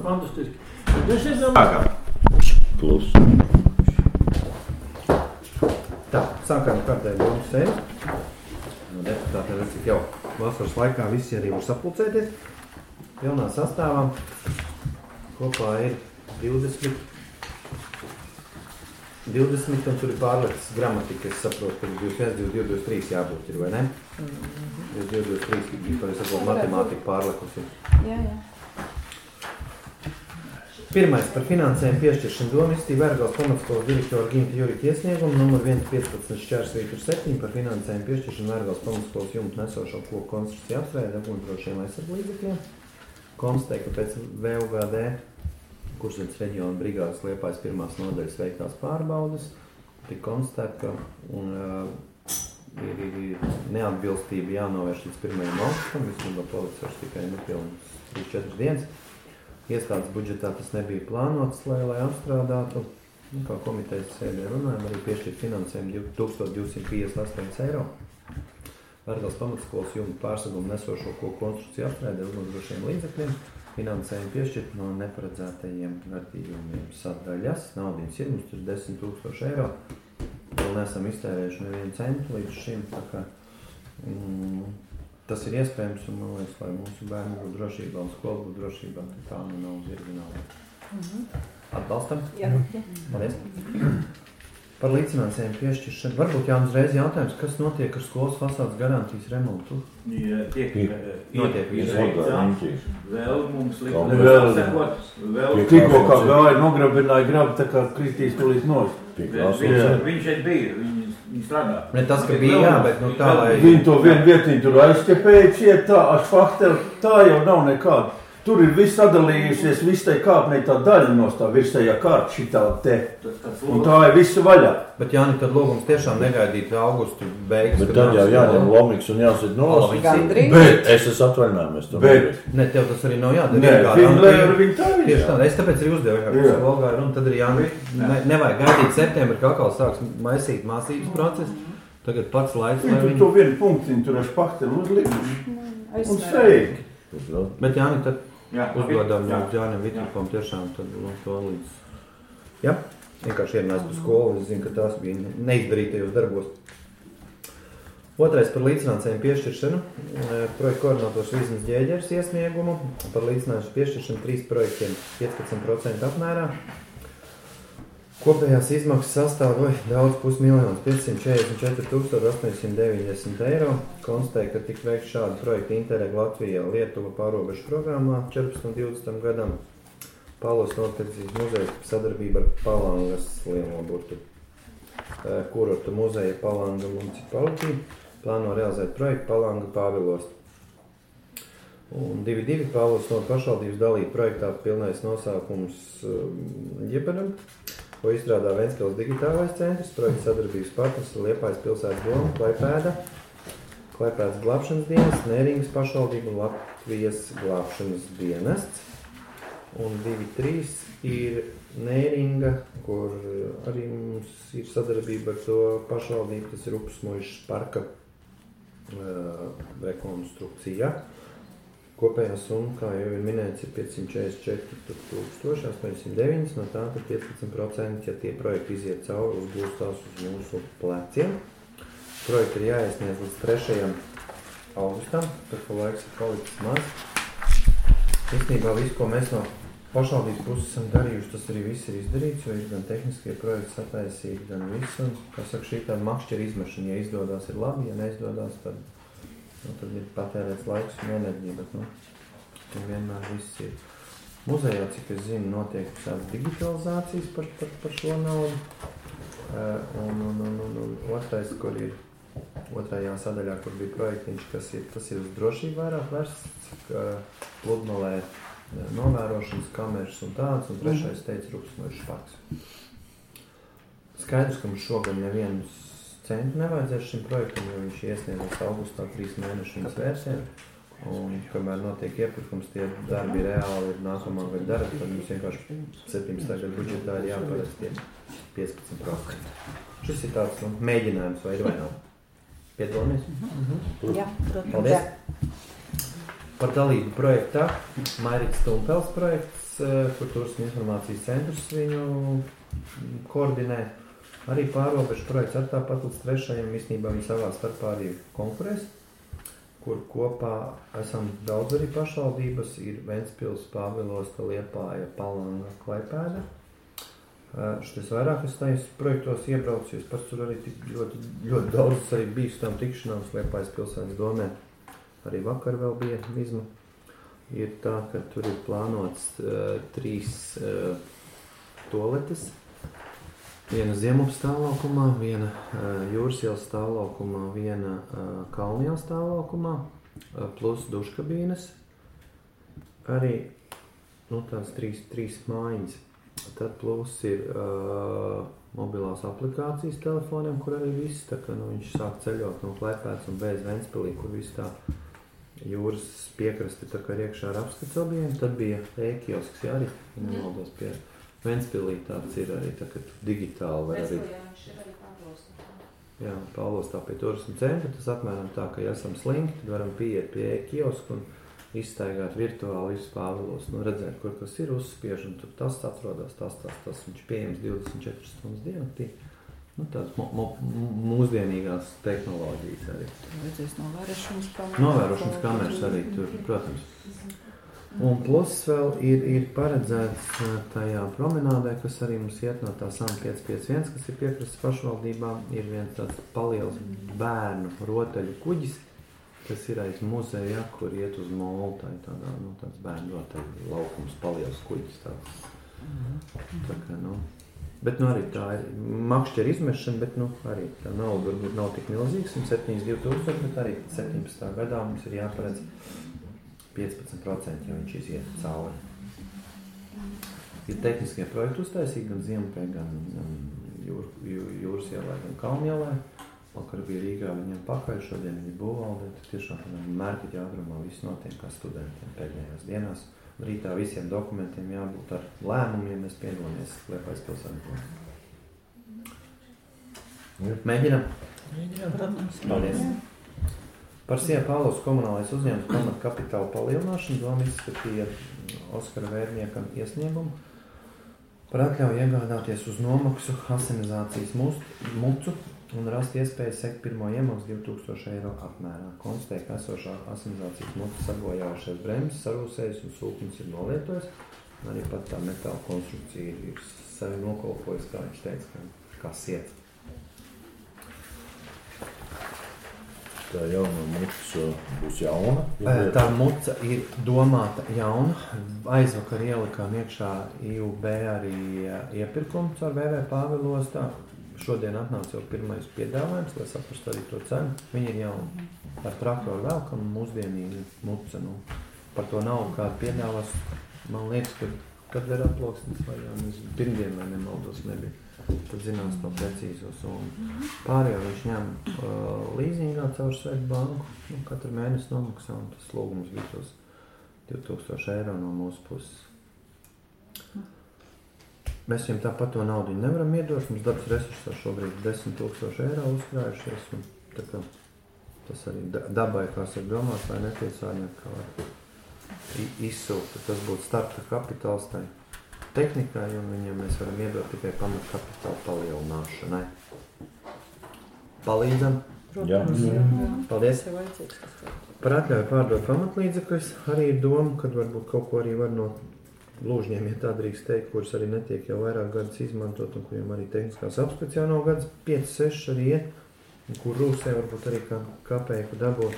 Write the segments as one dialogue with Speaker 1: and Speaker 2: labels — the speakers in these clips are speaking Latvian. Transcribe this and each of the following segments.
Speaker 1: fantastiski. Bet es esam...
Speaker 2: Plus.
Speaker 3: Tā, sākām kārtēju domu sēdi. Deputāti redz, cik jau vasaras laikā visi arī var sapulcēties. Pilnā sastāvā. Kopā ir 20 un tur ir pārlietas gramatika, es saprotu, ka 21, 22, 23 jābūt ir, vai ne? 22, 23, par es saprotu, matemātika pārlikusi.
Speaker 4: Jā.
Speaker 3: Pirmais par finansējumu piešķiršanu doma izstīja Vērgals pamatskolas direktora Ginta Jurika iesniegumu numur 1.15/7 par finansējumu piešķiršanu Vērgals pamatskolas jumtu nesošo koku konstrukciju apstrādē ugunsdrošiem aizsarglīdzekļiem. Konstatēja, ka pēc VUGD Kurzemes reģiona brigādes Liepājas pirmās nodaļas veiktās pārbaudes tika konstatēt, ka ir neatbilstība jānovērš līdz 1. augustam, vismaz policijas tikai nepilnums 3-4 dienas. Iestādes budžetā tas nebija plānots, lai apstrādātu. Kā komitejas sēdē runājam, arī piešķirt finansējumu 1258 eiro. Vērgals pamatskolas jumtu pārsegumu nesošo koku konstrukciju apstrādē ugunsdrošiem līdzekļiem. Finansējumu piešķirt no neparedzētajiem vērtījumiem sadaļas. Naudiņas ir, mums tur 10,000 eiro. Vēl neesam iztērējuši nevienu centu līdz šim, tā kā tas ir iespējams, un man liekas, lai mūsu bērni būtu drošībā un skolu būtu drošībā, tā nu nav zirgināla. Atbalstam?
Speaker 4: Jā.
Speaker 3: Paldies. Par līdzfinansējumu piešķiršanu. Varbūt jāuzreiz jautājums, kas notiek ar skolas fasādes garantijas remontu?
Speaker 1: Jā,
Speaker 3: Notiek
Speaker 1: vēl mums
Speaker 5: Tikko kā gāja nograbināja grabu, tā kā kritīs tūlīt nos.
Speaker 1: Viņš šeit bija, viņi strādā.
Speaker 3: Ne tas, ka bija jā, bet nu tā, lai...
Speaker 5: Viņi to vienu vietiņu tur aizķepēja, ciet tā, ašfahteli, tā jau nav nekāda. Tur ir viss sadalījusies, viss tai kāpnei tā daļa no tā virsējā kārta šitā te. Un tā ir visa vaļā.
Speaker 3: Bet Jāni, tad lūgums tiešām negaidīt augustu beigas.
Speaker 2: Bet tad jau jāņem lomiks un jāsit nos.
Speaker 4: Gandrīz.
Speaker 2: Bet es esmu atvaļinājumies to.
Speaker 3: Ne, tev tas arī nav jādara.
Speaker 5: Nē, viņi tā ir.
Speaker 3: Tieši tāda. Es tāpēc arī uzdevu, un tad arī Jāni, nevajag gaidīt septembri, ka atkal sāks maisīt mācības procesu. Tagad pats laiks, lai
Speaker 5: viņi... To vienu punktiņu tur ašfahteli uzlikuši. Un sveiki.
Speaker 3: Bet Jāni, tad uzgodām Jānim Vitrikam tiešām tad to līdz. Jā, vienkārši ierunās par skolu, es zinu, ka tās bija neizdarītajos darbos. Otrais par līdzfinansējumu piešķiršanu. Projekta koordinators Vīznis Ģēģers iesniegumu par līdzfinansējumu piešķiršanu 3 projektiem 15% apmērā. Kopējās izmaksas sastāv daudz 544,890 eiro. Konstatēja, ka tika veikts šādi projekti Interreg Latvijā Lietuva pārobežu programmā 14 un 20 gadam. Pālos notirdzības muzejs sadarbība ar Palangas Lielnoburtu. Kurorta muzeja Palanga municipality plāno realizēt projektu Palanga Pāvilos. Un 2 Pālos no pašvaldības dalīja projektā pilnais nosaukums Ģebenam, ko izstrādā Ventspils digitālais centrs, projekta sadarbības partners Liepājas pilsētas doma, Klaipēdas glābšanas dienests, Nēringas pašvaldība un Latvijas glābšanas dienests. Un 2-3 ir Nēringa, kur arī mums ir sadarbība ar to pašvaldību, tas ir Upsmuižas parka rekonstrukcija. Kopējā summa, kā jau ir minēts, ir 544,809, no tā 15%, ja tie projekti iziet cauri, uzgūstās uz mūsu pleciem. Projekti ir jāiesniedz līdz 3. augustam, tad pa laiks ir palicis maz. Īstenībā visu, ko mēs no pašvaldības puses esam darījuši, tas arī viss ir izdarīts, jo ir gan tehniskie projekti sataisīti, gan viss. Un, kā saka, šī tāda makšķera izmešana, ja izdodās ir labi, ja neizdodas, tad ir patērēts laiks un enerģija, bet tur vienmēr viss ir. Muzejā, cik es zinu, notiek tādas digitalizācijas par šo naudu. Un otrais, kur ir otrajā sadaļā, kur bija projektiņš, tas ir uz drošību vairāk vērsts, pludmalē novērošanas kameras un tāds, un trešais teica Upsmuižas parks. Skaidrs, ka mums šogad nevienus centu nevajadzēs šim projektam, jo viņš iesniedzas augustā 3 mēnešu viņas versiju. Un, kamēr notiek iepirkums, tie darbi reāli ir nākamā gada darbi, tad mums vienkārši 17. gada budžetā ir jāparedz tie 15%. Šis ir tāds mēģinājums vai nav. Piedalāmies?
Speaker 4: Jā, protams.
Speaker 3: Paldies. Par dalību projektā Mairits Tumpels projekts, kur Turisma informācijas centrs viņu koordinē. Arī pārobežu projekts ar tāpat līdz 3. Īstenībā viņi savā starpā arī konkurēs, kur kopā esam daudz arī pašvaldības, ir Ventspils, Pāvilosta, Liepāja, Palanga, Klaipēda. Šitais vairāk es tajos projektos iebraucu, es pats tur arī ļoti daudz arī biju tam tikšanās Liepājas pilsētas domē. Arī vakar vēl bija izma. Ir tā, ka tur ir plānots 3 toaletes. Viena Ziemupas stāvlaukumā, viena Jūras ielas stāvlaukumā, viena Kalnijas stāvlaukumā, plus duškabīnes. Arī tās 3 mājiņas. Tad plus ir mobilās aplikācijas telefoniem, kur arī viss, tā kā viņš sāk ceļot no Klaipēdas un bez Ventspilī, kur viss tā jūras piekrasti tā kā ir iekšā ar apskats objiem. Tad bija e-kiosks, jā, arī nemaldos pie Ventspilī tāds ir arī tā, ka digitāli var arī.
Speaker 4: Ventspilī ir arī Pāvilostā.
Speaker 3: Jā, Pāvilostā pie turisma centra, tas apmēram tā, ka ja esam slinki, tad varam pieiet pie e-kiosku un izstaigāt virtuāli visu Pāvilostu, redzēt, kur kas ir, uzspiež, un tur tas atrodas, tas, viņš pieejams 24 stundas diennaktī. Tādas mūsdienīgās tehnoloģijas arī.
Speaker 4: Redzēs novērošanas kameras.
Speaker 3: Novērošanas kameras arī tur, protams. Un plus vēl ir paredzēts tajā promenādē, kas arī mums iet no tā SAM 551, kas ir piekrastes pašvaldībām, ir viens tāds paliels bērnu rotaļu kuģis, kas ir aiz muzeja, kur iet uz molu, tāds bērnu rotaļu laukums, paliels kuģis tāds. Tā kā, Bet arī tā ir makšķera izmešana, bet arī tā nauda varbūt nav tik milzīga, 172 000, bet arī 17. gadā mums ir jāparedz 15%, ja viņš iziet cauri. Ir tehniskie projekti uztaisīgi gan Ziemupē, gan Jūras ielē, gan Kalnu ielē. Vakar bija Rīgā viņiem pakaļ, šodien viņi būvvaldē, tad tiešām mērķiķa ātrumā viss notiek kā studentiem pēdējās dienās. Rītā visiem dokumentiem jābūt ar lēmumiem, mēs piedalāmies Liepājas pilsētā. Mēģinām?
Speaker 4: Mēģinām, protams.
Speaker 3: Paldies. Par SIA Pāvilostas komunālais uzņēmums pamat kapitāla palielināšanu doma izskatīja Oskara Vērniekam iesniegumu par atļauju iegādāties uz nomaksu asinizācijas mucu un rast iespēju sekt pirmo iemaksu 2000 eiro apmērā. Konstatēja, ka esošā asinizācijas muca sabojājušies bremzes, sarūsējas un sūknis ir nolietojas. Arī pat tā metāla konstrukcija ir sevi nokolpojas, kā viņš teica, kā siet.
Speaker 2: Tā jauna muca būs jauna?
Speaker 3: Tā muca ir domāta jauna. Aizvakar ielikām iekšā IUB arī iepirkumu caur VV Pāvilostā. Šodien atnāca jau pirmais piedāvājums, lai saprastu arī to cenu. Viņi ir jauni. Ar traktoru velkam mūsdienīgi muca. Par to naudu kādu piedāvās, man liekas, kad ir aploksnes vai pirmdien vai nemaldos nebija. Tad zinās to precīzos. Un pārējo viņš ņem līzingā caur Svetbanku. Katru mēnesi nomaksā, un tas lūgums bija tos 2000 eiro no mūsu puses. Mēs viņam tāpat to naudu nevaram iedot. Mums dabas resursā šobrīd 10 000 eiro uzkrājušies. Un tā kā tas arī dabai, kas ir domāts, vai nepiesārņot, kā var izsūkt. Tas būtu starta kapitāls tai tehnikai, un viņam mēs varam iedot tikai pamat kapitāla palielināšanai. Palīdzam?
Speaker 2: Jā.
Speaker 3: Paldies.
Speaker 4: Tas ir vajadzīgs, kas tā.
Speaker 3: Par atļauju pārdot pamatlīdzekļus arī ir doma, kad varbūt kaut ko arī var no lūžņiem, ja tā drīkst teikt, kuras arī netiek jau vairāk gadus izmantot, un kuriem arī tehniskās apskats jau nav gadus 5-6 arī iet, un kur rūsē varbūt arī kapeiku dabūt.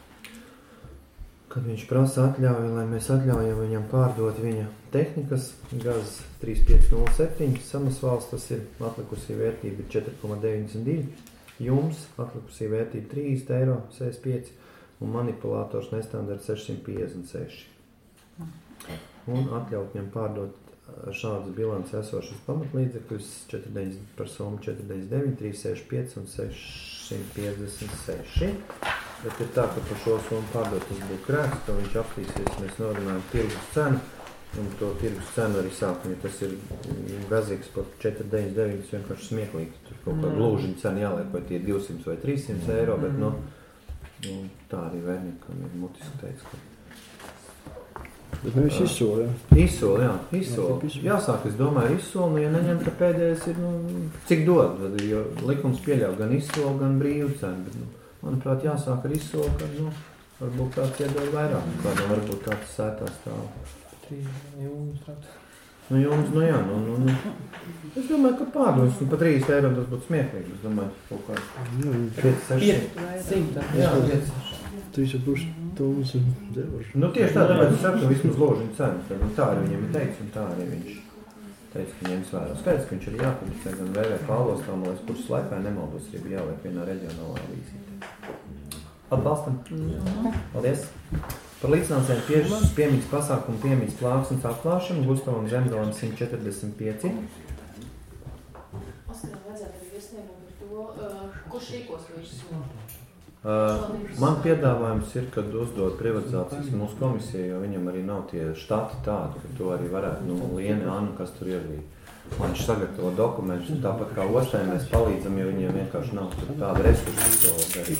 Speaker 3: Kad viņš prasa atļauju, lai mēs atļaujam viņam pārdot viņa tehnikas, GAZ 3507, Samasvalsts, tas ir atlikusī vērtība 4,92, jums atlikusī vērtība 3,65 eiro, un manipulātors nestandards 656. Un atļaut viņam pārdot šādas bilances esošas pamatlīdzekļus 4,9 par summu 4,9, 3,65 un 656. Bet ir tā, ka par šo summu pārdot tas būtu krēks, to viņš aptīsies, mēs norunājam tirgus cenu, un to tirgus cenu arī sākam, ja tas ir gazīgs par 4,99, tas vienkārši smieklīgi. Tur kaut kā lūžiņa cena jāliek, vai tie 200 vai 300 eiro, bet tā arī Vērniekam ir mutiski teiks, ka
Speaker 6: Bet nevis izsoli, jā.
Speaker 3: Izsoli, jā, izsoli. Jāsāk, es domāju, izsoli, nu, ja neņem, tad pēdējais ir, nu, cik dod, jo likums pieļauj gan izsoli, gan brīvu cenu, bet, nu, manuprāt, jāsāk ar izsoli, kad, nu, varbūt kāds iedod vairāk, kādam varbūt kāds sētā stāv.
Speaker 6: 3 jūmas trāt.
Speaker 3: Nu, jums, nu, jā, nu. Es domāju, ka pārdos, un pa 3 eiro tas būtu smieklīgi, es domāju, kaut kā 5-6. Jā,
Speaker 6: 3,5 tonnas un devaši.
Speaker 3: Nu, tieši tā, tāpēc es saku, vismaz ložiņu cenu, tad, nu, tā arī viņam ir teicis, un tā arī viņš teica, ka ņems vērā. Skaidrs, ka viņš arī jāpublicē gan VV Pāvlos, tā, lai es kursas laikā nemaldos, arī bija jāliek vienā reģionālā avīzītē. Atbalstam? Paldies! Par līdzfinansējumu piemīgas pasākumu piemīgas plāksnes atklāšanu Gustavam Zemgalam 145.
Speaker 7: Oskaram vajadzētu arī iesniegumu par to, kurš rīkos visu.
Speaker 3: Man piedāvājums ir, kad uzdod privatizācijas mūsu komisija, jo viņam arī nav tie štati tādi, ka to arī varētu, nu, Liena, Anna, kas tur ir arī. Viņš sagatavo dokumentus, un tāpat kā ostē mēs palīdzam, jo viņiem vienkārši nav tāda resursa, to darīt.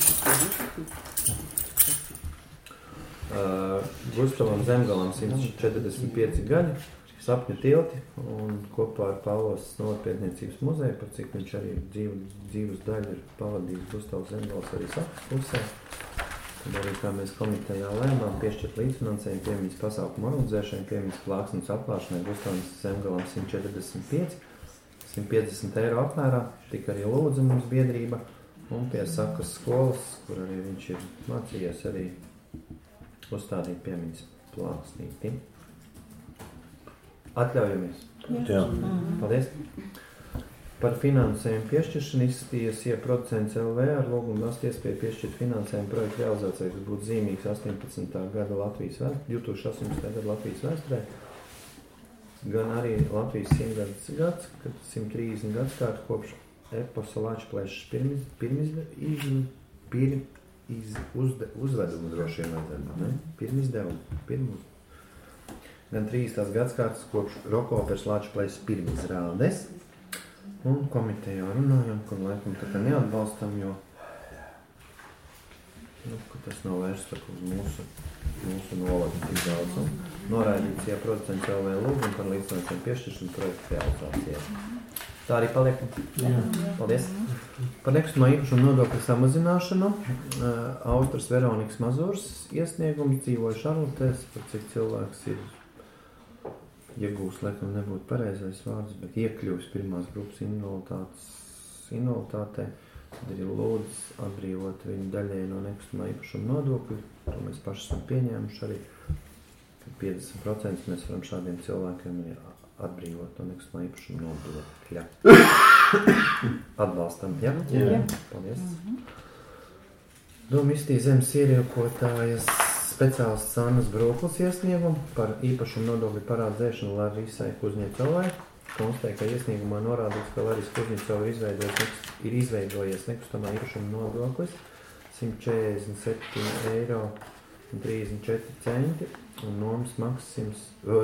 Speaker 3: Gustavam Zemgalam 145 gadi, sapņu tilti, un kopā ar Pāvlos novatpētniecības muzeju, par cik viņš arī dzīves daļu ir pavadījis Gustavs Zemgals arī sakas pusē. Tad arī kā mēs komitejā lēmām piešķirt līdzfinansējumu piemīgas pasākumu organizēšanai, piemīgas plāksnes atklāšanai Gustavam Zemgalam 145, 150 eiro apmērā, tik arī lūdza mums biedrība, un pie sakas skolas, kur arī viņš ir mācījies arī uzstādīt piemīgas plāksnīti. Atļaujamies?
Speaker 2: Jā.
Speaker 3: Paldies. Par finansējumu piešķiršanu izskatījies Producents LV ar lūgumu rast iespēju piešķirt finansējumu projektu realizācijai, kas būtu zīmīgs 2018. gada Latvijas vēsturē, gan arī Latvijas 100 gads, kad 130 gadskārt kopš eposa Lāčplēšas uzvedumu droši vien vajadzētu, ne? Pirmizdevumu. Gan 30 gadskārtas kopš Rokopers Lāčplēšas pirmizrādes. Un komitejā runājam, ka laikam tā kā neatbalstam, jo ka tas nav vērsts uz mūsu novadu tik daudz. Noraidīts Producents LV lūgumu par līdzfinansējumu piešķiršanu projektu realizācijai. Tā arī paliekam. Paldies. Par nekustamā īpašuma nodokļa samazināšanu Austras Veronikas Mazūras iesniegums dzīvoja Šarlotēs, par cik cilvēks ir iegūst, laikam nebūtu pareizais vārds, bet iekļūst pirmās grupas invaliditātē, tad arī lūdz atbrīvot viņu daļai no nekustamā īpašuma nodokļa. To mēs paši esam pieņēmuši arī, ka 50% mēs varam šādiem cilvēkiem atbrīvot no nekustamā īpašuma nodokļa. Atbalstam, ja? Jā. Paldies. Domistī zemes ieriekotājas speciālists Annas Broklis iesniegumu par īpašumu nodokļu parādzēšanu Larisai Kuzņecovai. Konstatēja, ka iesniegumā norādīts, ka Laris Kuzņecova ir izveidojies nekustamā īpašuma nodoklis 147,34 eiro un nomas maksas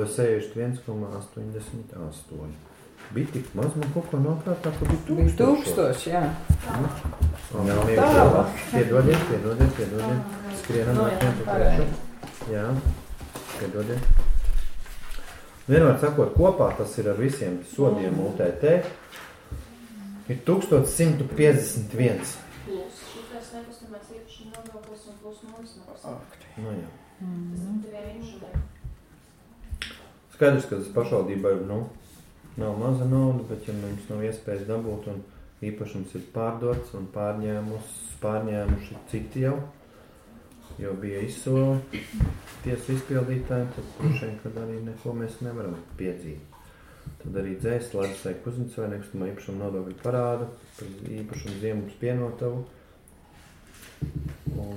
Speaker 3: 61,88. Bija tik maz, man kaut ko noprātā, ka bija
Speaker 4: 1000, jā.
Speaker 3: Nav vienkārši. Piedodiet. Skrienam no tiem pa priekšu. Jā, piedodiet. Vienmēr sakot, kopā tas ir ar visiem sodiem UTT. Ir 1151.
Speaker 7: Plus šitais nekustamais īpašuma nodoklis un plus nomas maksas.
Speaker 3: Nu jā.
Speaker 7: Tas
Speaker 3: Skaidrs, ka tas pašvaldībai, nav maza nauda, bet ja mums nav iespējas dabūt un īpašums ir pārdots un pārņēmuši citi jau, jo bija izsoli tiesu izpildītāji, tad pušiem, kad arī neko mēs nevaram piedzīt. Tad arī dzēs Larisai Kuzņecovai nekustamā īpašuma nodokļu parādu, par īpašumu Ziemums Pienotavu un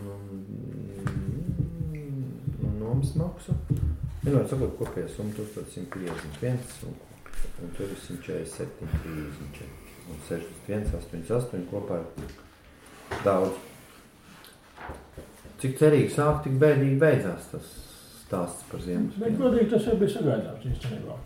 Speaker 3: nomas maksu. Vienmēr sakot, kopējā summa 1151 un tur ir 147,34 un 61,88 kopā ir daudz. Cik cerīgi sāk, tik bēdīgi beidzās tas stāsts par Ziemas.
Speaker 8: Bet, godīgi, tas jau bija sagaidāts īstenībā.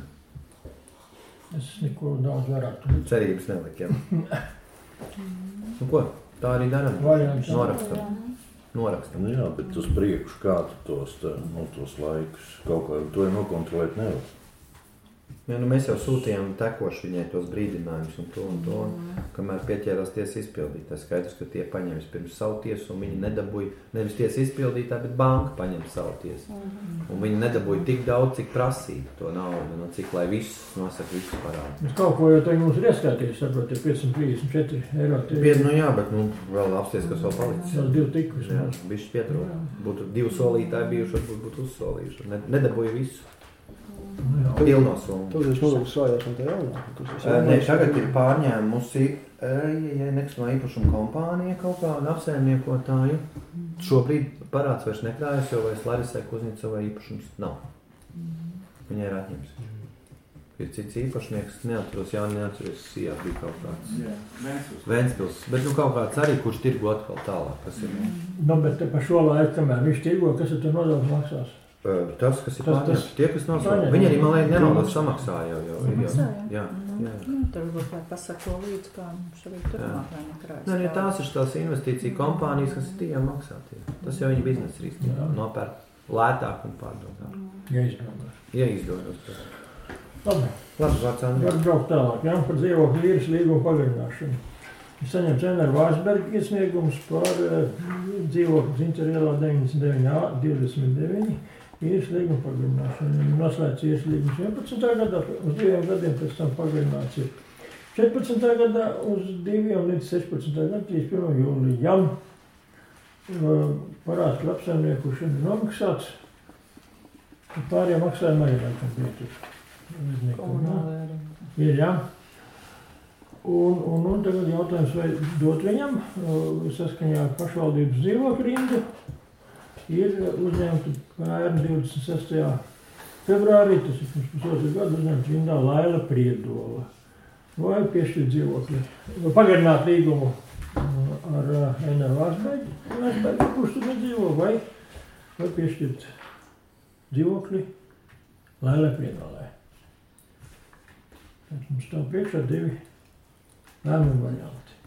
Speaker 8: Es neko daudz vairāk.
Speaker 3: Cerības nelik, jā. Nu ko, tā arī daram. Norakstam. norakstam.
Speaker 2: Nu jā, bet uz priekšu kā tu tos laikus kaut kā to nokontrolēt nevar.
Speaker 3: Ja, nu mēs jau sūtījām tekoši viņai tos brīdinājumus un to, kamēr pieķērās tiesa izpildīt. Tā skaidrs, ka tie paņems pirms savu tiesu un viņi nedabūja, nevis tiesa izpildītā, bet banka paņem savu tiesu. Un viņi nedabūja tik daudz, cik prasīja to naudu, no cik, lai visus nosaka visus parādu.
Speaker 8: Mēs kaut ko jau tagad mums ir ieskaitījuši, saprot, ir 534 eiro.
Speaker 3: Nu jā, bet vēl apsties, kas vēl palicis.
Speaker 8: Tas 2 tikus.
Speaker 3: Jā, bišķi pietrūk. Būtu 2 solītāji bijuši, varbūt būtu uzsolījuši. Nedabūja visu. Pilno summu.
Speaker 6: Tur jūs nodokļus svājās un tā jaunā.
Speaker 3: Ne, tagad ir pārņēmusi nekustamā īpašuma kompānija kaut kāda apsaimniekotāju. Šobrīd parāds vairs nekrājas, jo vairs Larisai Kuznicovai īpašums nav. Viņai ir atņems. Ir cits īpašnieks, neatceros, Sijā bija kaut kāds. Ventspils. Bet kaut kāds arī, kurš tirgo atkal tālāk, kas ir.
Speaker 8: Nu, bet pa šo laiku, kamēr viņš tirgo, kas ir tur nodokļu maksās?
Speaker 3: Tas, kas ir pārņemts, tie, kas nosaukt. Viņi arī, man liekas, nenodokļu samaksā jau. Jā.
Speaker 4: Tur varbūt lai pasako līdz, kā mums arī turpmāk vai nekrājas.
Speaker 3: Nē, tās ir tās investīcija kompānijas, kas ir tiem maksāt. Tas jau viņa biznesa risks. Nopērk lētāk un pārdodāk. Ja izdodas.
Speaker 8: Labi,
Speaker 3: vārds Andri.
Speaker 8: Var braukt tālāk, jā, par dzīvokļu īres līgumu pagarināšanu. Es saņemts Enera Vārsberga iesniegums par dzīvokļu Zinčera ielā 99A 29. Īres līguma pagarināšanu. Noslēdz īres līgums 11. gadā, uz 2 gadiem pēc tam pagarināts ir 14. gadā, uz 2 līdz 16. gadā, 31. jūlijam. Parāds par apsaimniekošanu ir nomaksāts. Pārējiem maksājumi arī laikam pietur. Ir, jā. Un tagad jautājums, vai dot viņam saskaņā ar pašvaldības dzīvokļu rindu. Ir uzņemta pērn 26. februārī, tas ir pirms pusotru gadu, uzņemta rindā Laila Priedola. Vai piešķirt dzīvokļi, vai pagarināt līgumu ar Enera Vārsbergu, kurš tur nedzīvo, vai piešķirt dzīvokļi Lailai Priedolai. Mums stāv priekšā 2 lēmumu varianti.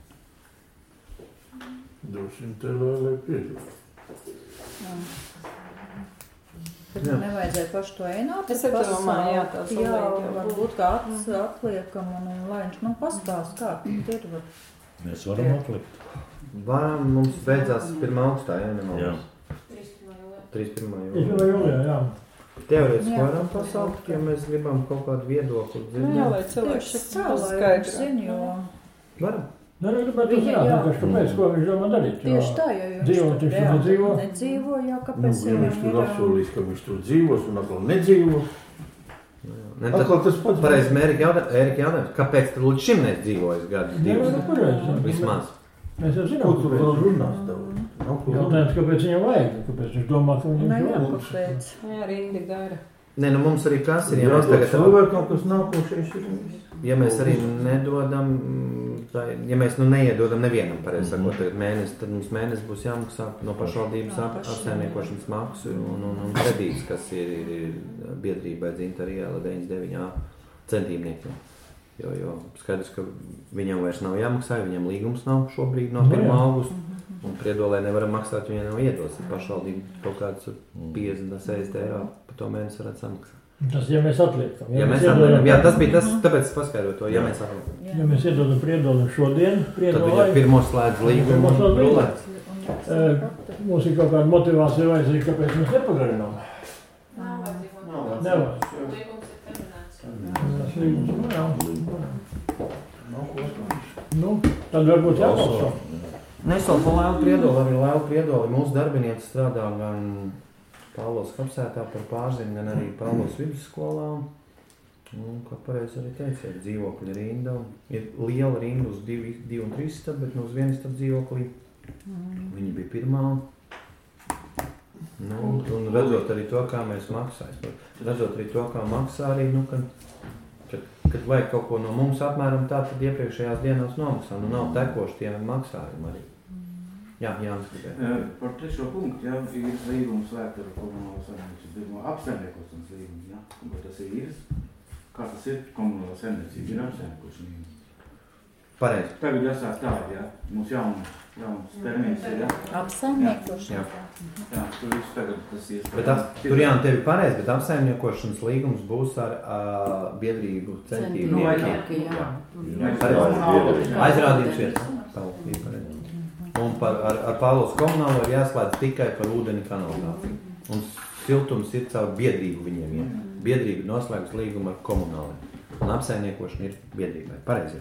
Speaker 5: Dosim te Lailai Priedolai.
Speaker 4: Bet nevajadzēja paši to eināt.
Speaker 7: Es arī domāju, jā, tā
Speaker 4: jā, varbūt kā atliekam un lai viņš pastāst, kā ir.
Speaker 2: Mēs varam atlikt.
Speaker 3: Varam, mums beidzās 1. augustā, jā, nemaldos.
Speaker 7: 31.
Speaker 8: jūlijā, jā.
Speaker 3: Teorētiski varam pasaukt, ja mēs gribam kaut kādu viedokli dzirdēt.
Speaker 4: Jā, lai cilvēks skaidrs zina, jo...
Speaker 3: Varam.
Speaker 8: Nē, gribētu uzzināt, kāpēc, ko viņš domā darīt.
Speaker 4: Tieši tā, jo viņš
Speaker 8: tur
Speaker 4: nedzīvo, jā, kāpēc
Speaker 5: viņš tur apsolīs, ka viņš tur dzīvos un atkal nedzīvo. Atkal tas pats.
Speaker 3: Pareizi, Erika jautājums, kāpēc tad līdz šim nedzīvojas gadus divus? Vismaz.
Speaker 8: Mēs jau zinām,
Speaker 5: ko tur vēl runās tev.
Speaker 8: Jautājums, kāpēc viņam vajag, kāpēc viņš domā, ka viņam
Speaker 4: vajag. Kāpēc?
Speaker 7: Jā, rindi gara.
Speaker 3: Nē, nu mums arī kas ir,
Speaker 5: ja mēs tagad cilvēkam, kas nākošais ir.
Speaker 3: Ja mēs arī nedodam, ja mēs neiedodam nevienam, pareizi sakot, tagad mēnesi, tad mums mēnesi būs jāmaksā no pašvaldības apsaimniekošanas maksu un kredīts, kas ir biedrībai Zinčera iela 99A centīmniekiem. Jo skaidrs, ka viņam vairs nav jāmaksā, viņam līgums nav šobrīd no 1. augusta. Un Priedolē nevaram maksāt, viņai nav iedos. Pašvaldība kaut kāds 50-60 eiro par to mēnesi varētu samaksāt.
Speaker 8: Tas, ja mēs atliekam.
Speaker 3: Jā, tas bija tas, tāpēc es paskaidroju to, ja mēs atliekam.
Speaker 8: Ja mēs iedodam Priedolim šodien,
Speaker 3: tad viņa pirmo slēdz līgumu un rulēt.
Speaker 8: Mums ir kaut kāda motivācija vajadzīga, kāpēc mēs nepagarinām. Nevajag.
Speaker 7: Līgums ir terminēts.
Speaker 8: Tas līgums, nu, tad varbūt jābalso.
Speaker 3: Nesauc par Lailu Priedoli, arī Laila Priedoli. Mūsu darbinieci strādā gan Pāvlos kapsētā par pārziņu, gan arī Pāvlos vidusskolā. Un, kā pareizi arī teica, ir dzīvokļa rinda. Ir liela rinda uz 2 un 3 stabu, bet uz 1 stabu dzīvoklī. Viņi bija pirmā. Nu, un redzot arī to, kā mēs maksājam. Redzot arī to, kā maksā arī, kad vajag kaut ko no mums apmēram tā, tad iepriekšējās dienās nomaksā. Nu, nav tekoši tie maksājumi arī. Jā, Jānis gribēja.
Speaker 1: Par 3. punktu, jā, ir līgums slēgt ar komunālo saimniecību. Apsaimniekošanas līgums, jā. Un, tas ir īres. Kā tas ir komunālā saimniecība? Ir apsaimniekošana līgums.
Speaker 3: Pareizi.
Speaker 1: Tagad jāsāk tā, jā. Mums jauns termins ir, jā.
Speaker 4: Apsaimniekošana.
Speaker 1: Jā, tur viss tagad tas iespējams.
Speaker 3: Bet tur jā, tevi pareizi, bet apsaimniekošanas līgums būs ar biedrību centībniekiem. Aizrādības vietas. Un ar Pāvils komunālo ir jāslēdz tikai par ūdeni kanalizāciju. Un siltums ir caur biedrību viņiem. Ja? Biedrība noslēgs līgumu ar komunāliem. Un apsaimniekošana ir biedrībai. Pareizi.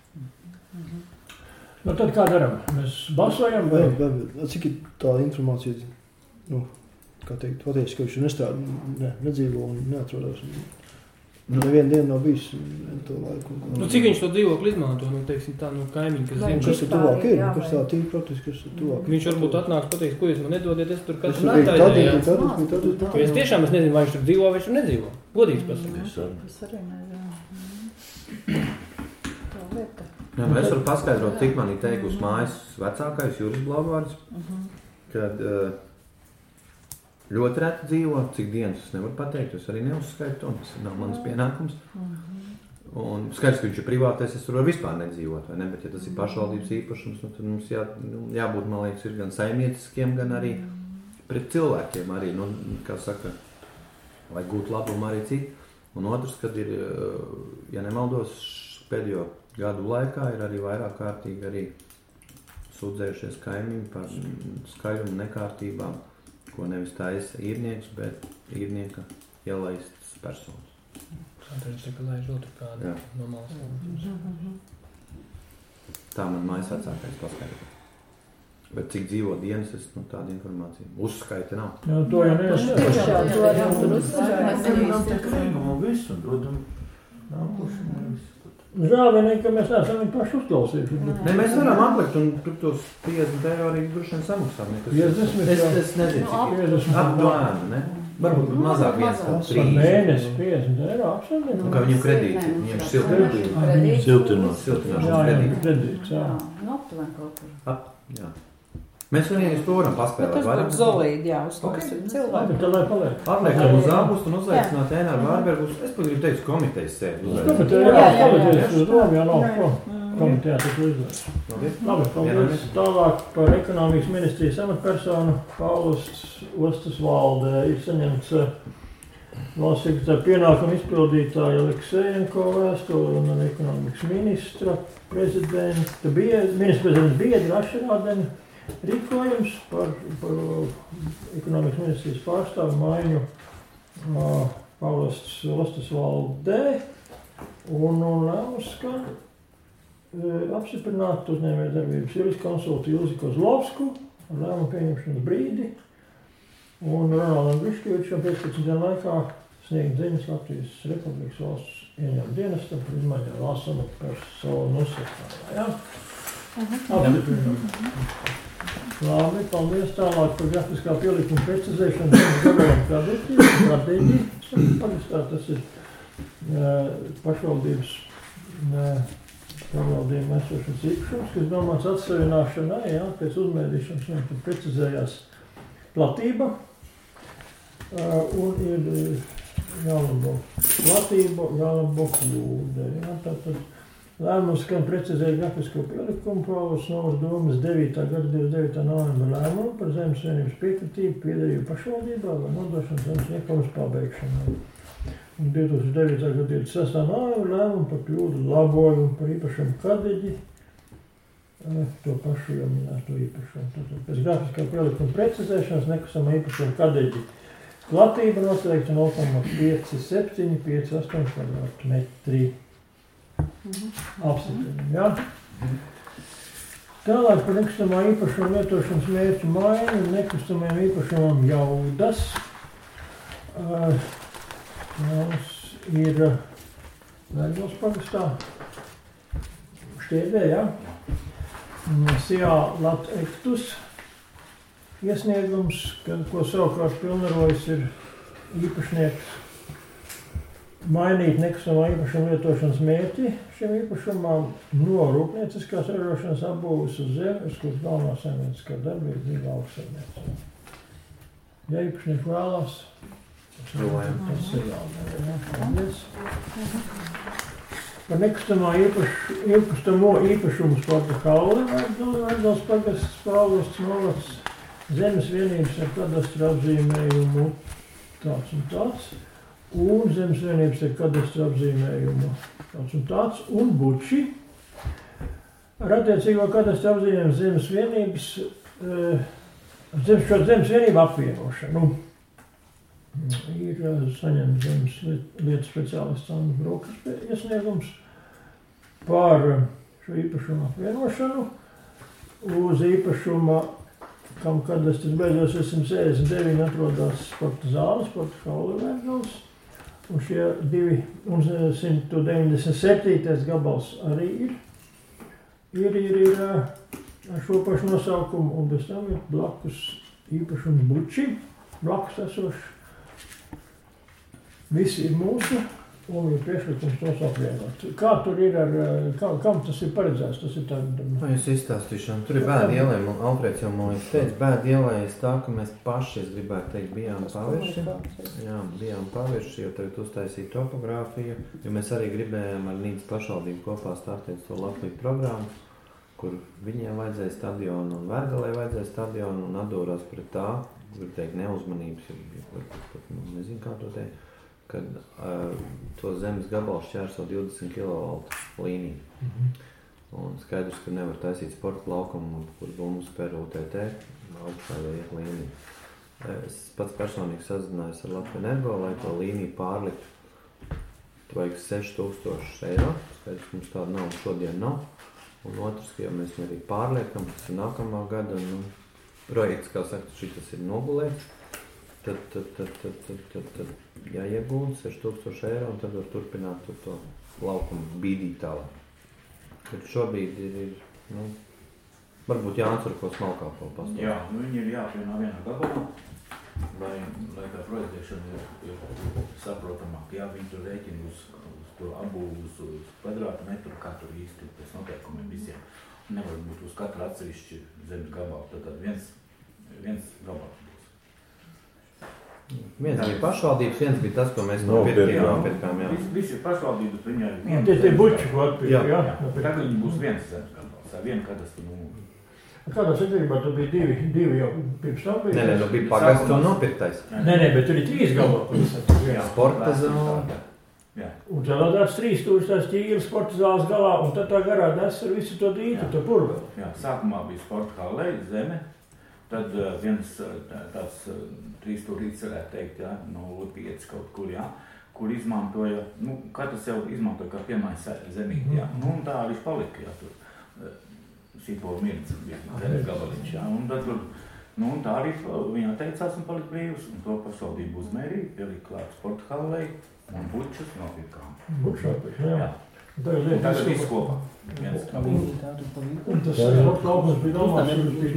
Speaker 8: Nu tad kā daram? Mēs balsojam vai?
Speaker 6: Cik ir tā informācija, kā teikt, pateicis, ka viņš nedzīvo un neatrodās. Nevienu dienu nav bijis to laiku.
Speaker 9: Cik viņš to dzīvokli izmanto, teiksim tā, kaimiņi, kas zina.
Speaker 6: Kas ir tuvāk ir, kas tā tīk praktiski, kas ir tuvāk.
Speaker 9: Viņš varbūt atnāks pateiks, ko jūs man nedodiet, es tur katru nātāju. Es tiešām nezinu, vai viņš tur dzīvo, vai viņš tur nedzīvo. Godīgs pasaka.
Speaker 4: Es arī nezinu. Tā lieta.
Speaker 3: Jā, es varu paskaidrot, cik man ir teikusi mājas vecākais Juris Blauvārds, kad ļoti reti dzīvo, cik dienas es nevaru pateikt, es arī neuzskaitu, un tas nav mans pienākums. Un skaidrs, ka viņš ir privātais, es tur var vispār nedzīvot, vai ne, bet ja tas ir pašvaldības īpašums, tad mums jābūt, man liekas, ir gan saimnieciskiem, gan arī pret cilvēkiem arī, kā saka, lai gūtu labumu arī citi. Un otrs, kad ir, ja nemaldos, pēdējo gadu laikā ir arī vairāk kārtīgi arī sūdzējušies kaimiņi par skaļumu nekārtībām, ko nevis taisa īrnieks, bet īrnieka ielaistas personas.
Speaker 9: Tātad tikai laiž otru kādu no malas.
Speaker 3: Tā man mājas vecākais paskaidro. Bet cik dzīvo dienas, es tāda informācija. Uzskaita nav.
Speaker 8: Jā, to jau Žēl vienīgi, ka mēs neesam viņu paši uzklausījuši.
Speaker 3: Ne, mēs varam atlikt un tur tos 50 eiro arī droši vien samaksāt. Es nezinu, cik apdānu, ne? Varbūt mazāk viens kā 3.
Speaker 8: Mēnesi 50 eiro apsardīt.
Speaker 3: Un kā viņam kredīti, viņam siltināšanas
Speaker 8: kredīts. Jā.
Speaker 4: Aptuveni kaut kur.
Speaker 3: Jā. Mēs vienīgi to varam paspēlēt.
Speaker 4: Tas būtu zolīdi, jā, uzklausīt cilvēku.
Speaker 8: Tā lai paliek.
Speaker 3: Atliekam uz ābustu un uzveicināt Ēnāru Vārbergus. Es pat gribu teikt, komitejas sēdi.
Speaker 8: Komitejas uz domu, jā, nav ko. Komitejā tik uzveic. Labi, paldies. Tālāk par ekonomikas ministrijas amatpersonu Paulists ostas valdē ir saņemts valsts sekretāra pienākumu izpildītāja Aleksejenko vēstuli un arī ekonomikas ministra prezidenta biedra Ašerādena rīkojums par ekonomikas ministrijas pārstāvu maiņu Paulists ostas valdē un lēmums, ka apstiprināt uzņēmējdarbības juriskonsultu Ilzi Kozlovsku ar lēmumu pieņemšanas brīdi un Ronaldam Griškevičam 15 dienu laikā sniegt ziņas Latvijas Republikas valsts ieņem dienestam par izmaiņu valsts amatpersonu uzsakājā. Apstiprināt. Labi, paldies. Tālāk par grafiskā pielikuma precizēšanu gabalam kādēļ. Pagastā tas ir pašvaldības pašvaldību esošas īpašums, kas domāts atsavināšanai, pēc uzmērīšanas viņam tur precizējās platība un ir jālabo platība, jālabo kļūde. Tātad lēmums skan precizēt grafisko pielikumu Paulists Novas domas 9. gada 29. novembra lēmumu par zemes vienības piekritību piederību pašvaldībā vai nodošanu zemes iekārtas pabeigšanai. Un 2009. gada 26. novembra lēmumu par kļūdu labojumu par īpašumu Kadeģi, to pašu jau minēto īpašumu. Tātad pēc grafiskā pielikuma precizēšanas nekustamā īpašuma Kadeģi platība noteikta 0,5758 kvadrātmetri. Apstiprinām, jā? Tālāk par nekustamā īpašuma lietošanas mērķu maiņu un nekustamajam īpašumam jaudas. Mums ir Vēļos pagastā Štiedē, jā? Sijā Lat Ektus iesniegums, ko savukārt pilnvarojas ir īpašnieks mainīt nekustamā īpašuma lietošanas mērķi šiem īpašumam no rūpnieciskās ražošanas apbūves uz zemes, kuras galvenā saimnieciskā darbība bija lauksaimniecība. Ja īpašnieki vēlās, tas ir jādara. Paldies. par nekustamo īpašumu sporta halli Vērgales pagasts Pāvests novads zemes vienības ar kadastra apzīmējumu tāds un tāds, un zemes vienības ar kadastra apzīmējumu tāds un tāds, un buči ar attiecīgo kadastra apzīmējumu zemes vienības, šo zemes vienību apvienošanu. Ir saņemts zemes lietu speciālists Anna Brokas iesniegums par šo īpašumu apvienošanu uz īpašuma, kam kadastrs beidzos 169 atrodas sporta zāle, sporta halli Vērgales, un šie 197. gabals arī ir ar šo pašu nosaukumu, un bez tam ir blakus īpašums buči, blakus esoši. Visi ir mūsu, un ir priekšlikums tos apvienot. Kā tur ir kam tas ir paredzēts? Tas ir tā.
Speaker 3: Es izstāstīšu. Tur ir Bēdu ielē, Alfrēds jau man liekas teica, Bēdu ielē tā, ka mēs paši, es gribētu teikt, bijām pavirši. Jā, bijām pavirši, jo tagad uztaisīja topogrāfiju, jo mēs arī gribējām ar Nīdas pašvaldību kopā startēt to Latviju programmu, kur viņiem vajadzēja stadionu un Vērgalē vajadzēja stadionu un atdūrās pret tā, gribu teikt, neuzmanības, nezinu kā to teikt, kad to zemes gabalu šķērso 20 kV līniju. Un skaidrs, ka nevar taisīt sporta laukumu, kur bumbas per UTT, augstā lieta līnija. Es pats personīgi sazinājos ar Latviju Energo, lai to līniju pārliktu. Tu vajag 6000 eiro, skaidrs, ka mums tāda nav šodien nav. Un otrs, ka jau mēs viņu arī pārliekam, tas ir nākamā gada projekts, kā saka, šitas ir nogulēts. Tad jāiegūda 6000 eiro un tad var turpināt to laukumu bīdīt tālāk. Bet šobrīd ir varbūt Jānis ar ko smalkāk vēl pastāv.
Speaker 1: Jā, viņi ir jāapvienā vienā gabalā, lai tā projektēšana ir saprotamāk. Jā, viņi tur rēķina uz to apbūvu uz kvadrātmetru, kā tur īsti pēc noteikumiem visiem. Nevar būt uz katru atsevišķi zemes gabalu, tad viens gabals.
Speaker 3: Viens bija pašvaldības, viens bija tas, ko mēs nopirkām.
Speaker 1: Visi ir pašvaldības, viņi arī
Speaker 8: viens. Tie buči, ko atpirka, jā.
Speaker 1: Tagad viņi būs viens zemes gabals, ar vienu kadastru numuru.
Speaker 8: Kādā sakarībā tu bija divi jau pirms tam bija?
Speaker 3: Nē, bija pagasts un nopirktais.
Speaker 8: Nē, bet tur ir 3 gabali.
Speaker 3: Sporta zāle.
Speaker 8: Un tādās 3000 tās ķīles sporta zāles galā, un tad tā garā nes ar visu to dītu, to purveli.
Speaker 1: Jā, sākumā bija sporta hallē, zeme, tad viens tāds 3 stūrīts varētu teikt, jā, no 5 kaut kur, jā, kur izmantoja, katrs jau izmantoja kā piemērs zemīti, jā, un tā arī palika, jā, tur Sīpola mirdz bija zemes gabaliņš, jā, un tad tur, un tā arī viņa teicās un palika brīvs, un to pašvaldību uzmērīja, pielika klāt sporta hallē, un bučus nopirkām.
Speaker 8: Bučus, jā.
Speaker 1: Tagad viss kopā.
Speaker 8: Un tas laukums bija domāts,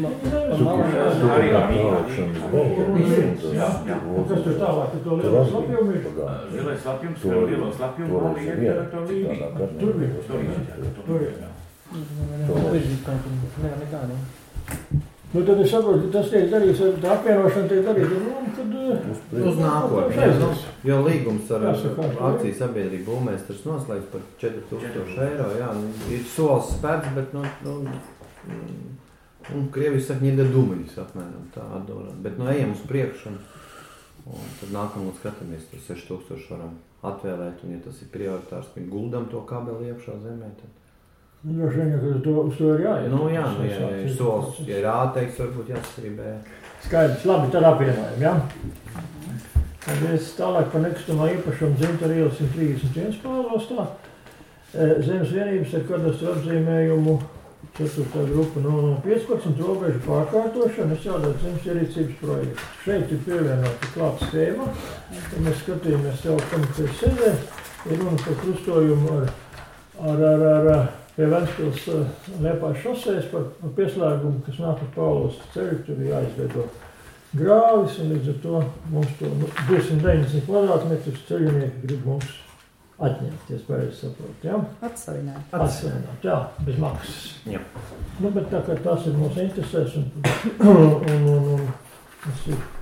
Speaker 8: kas tur tālāk, ka to lielos lapjumu ir?
Speaker 1: Lielais lapjums, lielos lapjumu arī ir to līniju. Tur ir. Tad es saprotu, tas tiek darīts, tā apvienošana tiek darīta, kad
Speaker 3: uz nākotnē, jo līgums ar akciju sabiedrību būvmeistars noslēgts par 4000 eiro, jā, ir solis spērts, bet, Krievijas saka, ņēda dumiņas apmēram tā atdorāt, bet, ejam uz priekšu, un tad nākam un skatāmies, tur 6000 varam atvēlēt, un ja tas ir prioritārs, ka guldam to kabeli iekšā zemē, tad.
Speaker 8: Jo šeit, ka uz to ir jāiet.
Speaker 3: Jā, ir solis, ja ir āteiks, varbūt jāsarībē.
Speaker 8: Skaidrs, labi, tad apvienojam, jā? Tad es tālāk par nekustamā īpašumu Dzintara iela 131 Pāvostā. Zemes vienības ar kadastru apzīmējumu 4. grupa no 15 robežu pārkārtošana, izstrādāt zemes ierīcības projektu. Šeit ir pievienota klāt schēma, kad mēs skatījāmies jau komitejas sēdē, ir runa par krustojumu ar pie Ventspils Liepājas šosejas par pieslēgumu, kas nāk uz Pāvlosta ceļu, tur ir jāizveido grāvis, un līdz ar to mums to 290 kvadrātmetrus ceļinieki grib mums atņemt, ja pareizi saprotu, jā? Atsavināt, jā, bez maksas.
Speaker 3: Jā.
Speaker 8: Bet tā kā tas ir mūsu interesēs, un tas ir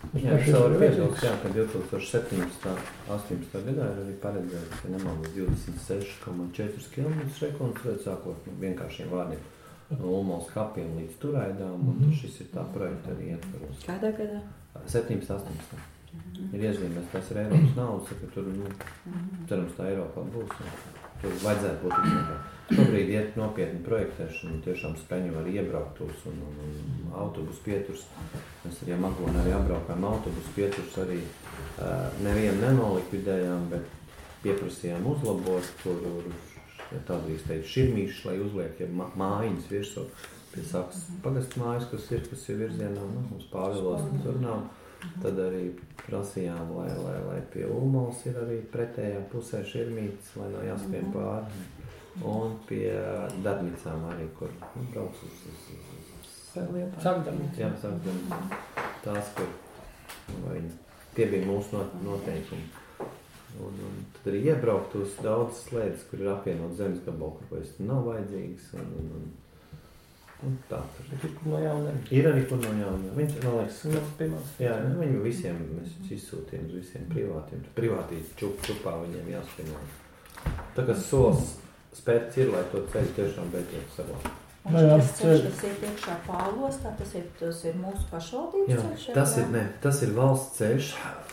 Speaker 3: Jā, es varu piebilst, ka 2017. 18. gadā ir arī paredzēts, ja nemaldos, 26,4 km rekonstruēt, sākot no vienkāršiem vārdiem no Ulmals kapiem līdz Turaidām, un šis ir tā projekta arī ietvaros.
Speaker 4: Kādā gadā?
Speaker 3: 17. 18. Ir iezīmēs, tas ir Eiropas naudas, ka tur, cerams, tā Eiropā būs, tur vajadzētu būt izmētā. Šobrīd iet nopietni projektēšana, tiešām skaņu var iebrauktos un autobus pieturs. Mēs arī Maglonā arī apbraukājām autobus pieturs, arī nevienu nenolikvidējām, bet pieprasījām uzlabot, tur, ja tā drīkst teikt, širmīšus, lai uzliek mājiņas virsū pie Sakas pagastu mājas, kas ir virzienā, mums Pāvilos tur nav. Tad arī prasījām, lai pie Ulmals ir arī pretējā pusē širmītes, lai nav jāspiem pāri. Un pie Darbnicām arī, kur brauc uz
Speaker 9: Sakdarbnicām.
Speaker 3: Jā, Sakdarbnicām. Tās, kur tie bija mūsu noteikumi. Un tad arī iebraukt uz daudzas slēdes, kur ir apvienot zemes gabalu, kur vairs nav vajadzīgas. Un tā tur
Speaker 9: ir. Kur no jauna arī?
Speaker 3: Ir arī kur no jauna. Viņš, man liekas, jā, viņi visiem, mēs izsūtījām uz visiem privātiem. Privātī čupā viņiem jāspino. Tā kā solis spērts ir, lai to ceļu tiešām beidzot savā.
Speaker 4: Un šis ceļš, kas ir iekšā Pālostā, tas ir mūsu pašvaldības ceļš?
Speaker 3: Tas ir valsts ceļš.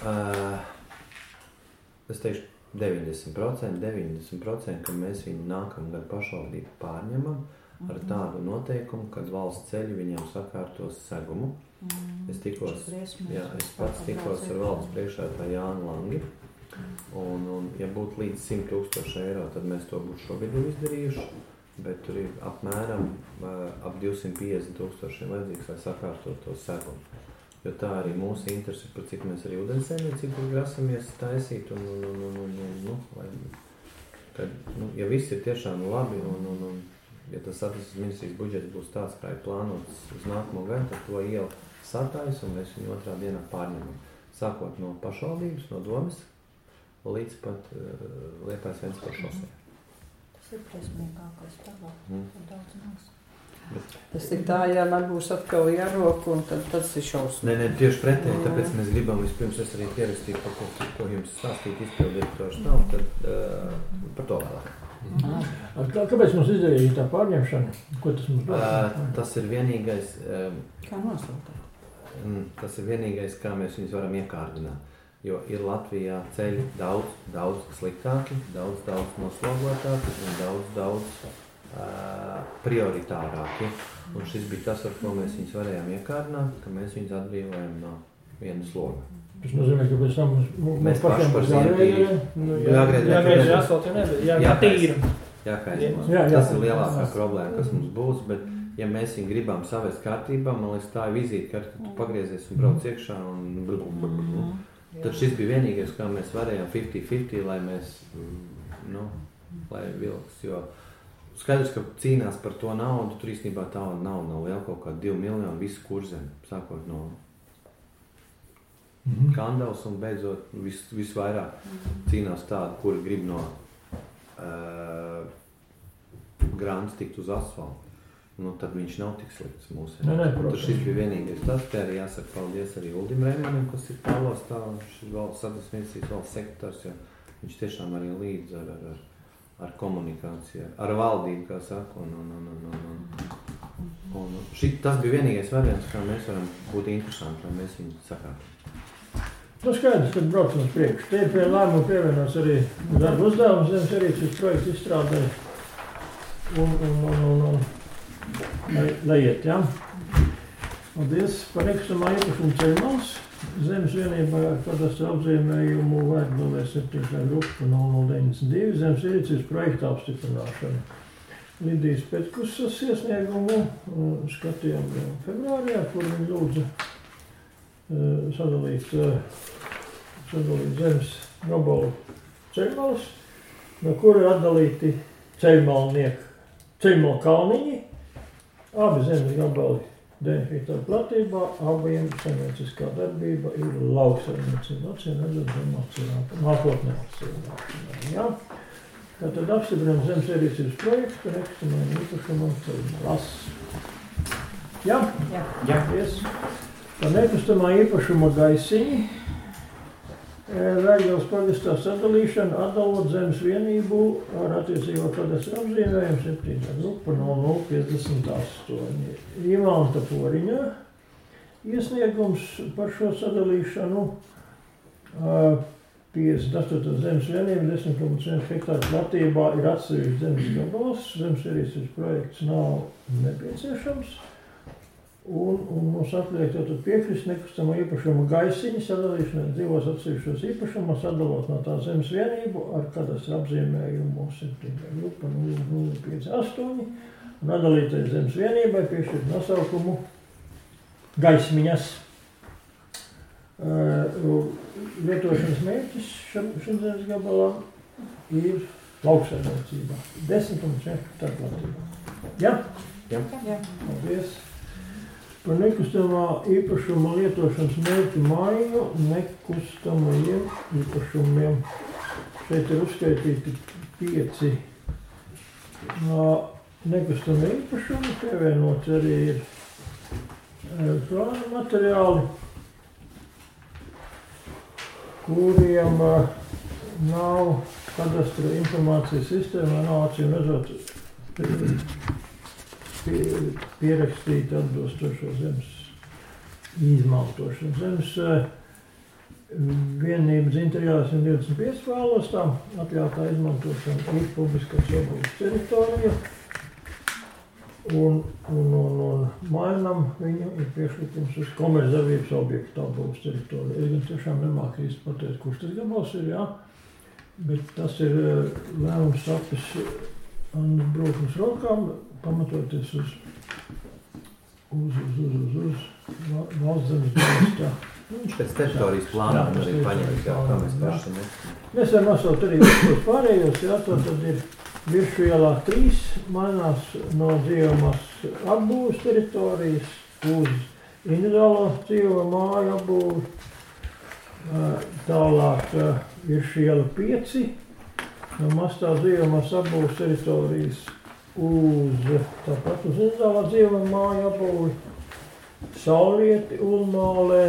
Speaker 3: Es teikšu 90%, ka mēs viņu nākamgad pašvaldību pārņemam ar tādu noteikumu, kad valsts ceļi viņiem sakārtos segumu. Es pats tikos ar valsts priekšsēdētāju Jānu Langi. Un ja būtu līdz 100,000 eiro, tad mēs to būtu šogad izdarījuši, bet tur ir apmēram ap 250,000 vajadzīgs, lai sakārtot to segumu. Jo tā arī mūsu interesi, par cik mēs arī ūdenssaimniecību grasamies taisīt, ja viss ir tiešām labi, un ja tas attīstības ministrijas budžets būs tāds, kā ir plānots uz nākamo gadu, tad to ielu satājas, un mēs viņu otrā dienā pārņemam. Sākot no pašvaldības, no domes, līdz pat Liepājas Ventspils šosei.
Speaker 4: Tas ir presmīgākais tālāk, daudz maz.
Speaker 10: Tas ir tā, ja nebūs atkal jāroku, un tad tas ir šausmas.
Speaker 3: Nē, tieši pretēji, tāpēc mēs gribam vispirms es arī pierakstīju, par ko jums stāstīt izpildirektors nav, tad par to vēlāk.
Speaker 8: Kāpēc mums izdarīja tā pārņemšana? Ko tas mums dod?
Speaker 3: Tas ir vienīgais...
Speaker 10: Kā nosaukt?
Speaker 3: Tas ir vienīgais, kā mēs viņus varam iekārdināt. Jo ir Latvijā ceļi daudz sliktāki, daudz noslogotāki un daudz prioritārāki. Un šis bija tas, ar ko mēs viņus varējām iekārdināt, ka mēs viņus atbrīvojam no viena sloga.
Speaker 8: Tas nozīmē, ka pēc tam
Speaker 3: mēs paši par zīmīgi
Speaker 9: jāgriež asfaltu nebija, jātīra.
Speaker 3: Tas ir lielākā problēma, kas mums būs, bet ja mēs viņu gribam savest kārtībā, man liekas, tā ir vizītkārta, ka tu pagriezies un brauc iekšā un tad šis bija vienīgais, kā mēs varējām 50-50, lai mēs, lai vilks, jo skaidrs, ka cīnās par to naudu, tur īstenībā tā nav liela kaut kā 2 miljoni visu kurzem, sākot no Kandavas un beidzot visvairāk cīnās tādu, kuri grib no Grāns tikt uz asfaltu. Tad viņš nav tik slikts mūsu. Tur šis bija vienīgais tas, te arī jāsaka paldies arī Uldim Reimanim, kas ir Pālostā, šis valsts administrācijas valsts sekretārs, jo viņš tiešām arī līdz ar komunikāciju, ar valdību, kā saka, un tas bija vienīgais variants, kā mēs varam būt interesanti, lai mēs viņu sakārtu.
Speaker 8: Skaidrs, tad braucam uz priekšu. Te pie lēmumu pievienots arī darba uzdevums, zemes ierīces projektu izstrādē un Lejiet, jā. Paldies par nekustamā īpašumu Ceļmals. Zemes vienībā kadastra apzīmējumu vērtnumē 7.0092. Zemes ierīces projekta apstiprināšana. Lidijas Petkusas iesniegumu skatījām februārijā, kur viņi lūdza sadalīt zemes gabalu Ceļmalas, no kura ir atdalīti Ceļmalu kalniņi. Abi zemes gabali 9 hektāru platībā, abiem saimnieciskā darbība ir lauksaimniecība. Nākotnē atcīmāšanā. Tad apstiprinām zemes ierīcības projektu, nekustamajam īpašumam Ceļmalas. Jā?
Speaker 9: Jā.
Speaker 8: Yes. Par nekustamā īpašuma gaisiņi. Vēļgavas pagastā sadalīšana, atdalot zemes vienību ar attiecīgo kadastra apzīmējumu 7. grupa 0058. Imanta Poriņā iesniegums par šo sadalīšanu 58. zemes vienība 10,1 hektāru platībā ir atsevišķi zemes gabals. Zemes ierīces projekts nav nepieciešams. Un mums atliek tātad piekrist nekustamo īpašumu gaisiņu sadalīšanai dzīvos atsevišķos īpašumos, atdalot no tā zemes vienību ar kadastra apzīmējumu 7. grupa 0058 un atdalītai zemes vienībai piešķirt nosaukumu gaismiņas. Lietošanas mērķis šim zemes gabalam ir lauksaimniecība. 10,1 hektāru platībā. Ja?
Speaker 3: Jā.
Speaker 8: Paldies. Par nekustamā īpašuma lietošanas mērķu maiņu nekustamajiem īpašumiem. Šeit ir uzskaitīti 5 nekustamie īpašumi, pievienots arī ir plāna materiāli, kuriem nav kadastra informācijas sistēmā, nav acīm redzot pierakstīt atbilstošo zemes izmantošanu. Zemes vienības interiālās 125 vēlostām atļautā izmantošana ir publiskās obūves teritorija un mainam viņu ir priekšlikums uz komercdarbības objektu obūves teritoriju. Es gan tiešām nemāku īsti pateikt, kurš tas gabals ir, jā, bet tas ir lēmums tapis Annas Brūknes rokām, pamatoties uz valsts zemes dienestā.
Speaker 3: Viņš pēc teritorijas plānām arī paņemt, kā mēs paši nesam.
Speaker 8: Mēs varam nosaukt arī visos pārējos, jā, to tad ir Viršu ielā 3, mainās no dzīvamās apbūves teritorijas uz individuālo dzīvo māju apbūvi. Tālāk Viršu iela 5, no mastā dzīvamās apbūves teritorijas tāpat uz individuālā dzīvo māju apbūvi. Saulieti Ulmālē,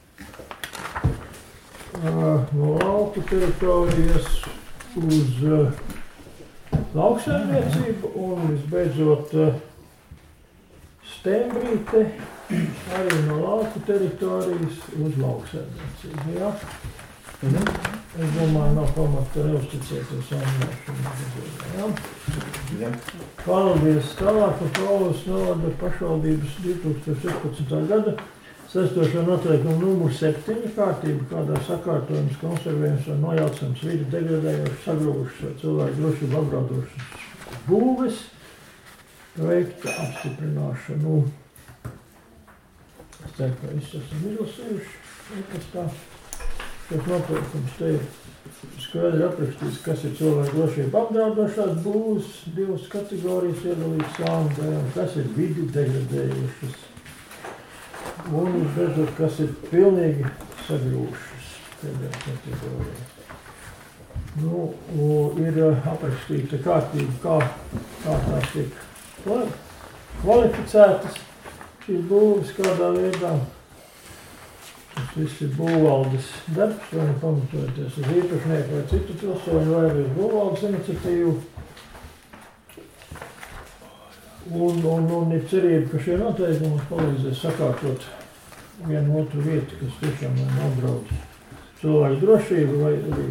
Speaker 8: no lauku teritorijas uz lauksaimniecību un visbeidzot Stembrīte arī no lauku teritorijas uz lauksaimniecību. Ja? Es domāju, nav pamata neuzticēties animēšanu. Ja? Paldies. Tālāk par Paulus novada pašvaldības 2016. gada saistošo noteikumu numuru 7 kārtību, kādā sakārtojums, konservējums vai nojaucams vidi degradējoši, sagrūvušas vai cilvēku drošību apdraudošas būves veikta apstiprināšanu. Es ceru, ka visi esam izlasījuši. Šos noteikums te ir skaidri aprakstīts, kas ir cilvēku drošību apdraudošās būves, 2 kategorijas iedalītas A, kas ir vidi degradējošas. Un visbeidzot, kas ir pilnīgi sagrūšas pēdējā kategorijā. Ir aprakstīta kārtība, kā tās tiek kvalificētas šīs būves kādā veidā. Tas viss ir būvvaldes darbs, vai pamatojoties uz īpašnieku vai citu pilsoņu vai arī būvvaldes iniciatīvu. Un ir cerība, ka šie noteikumi mums palīdzēs sakārtot vienu otru vietu, kas tiešām apdraud cilvēku drošību vai arī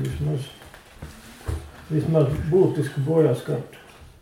Speaker 8: vismaz būtisku bojāskartu.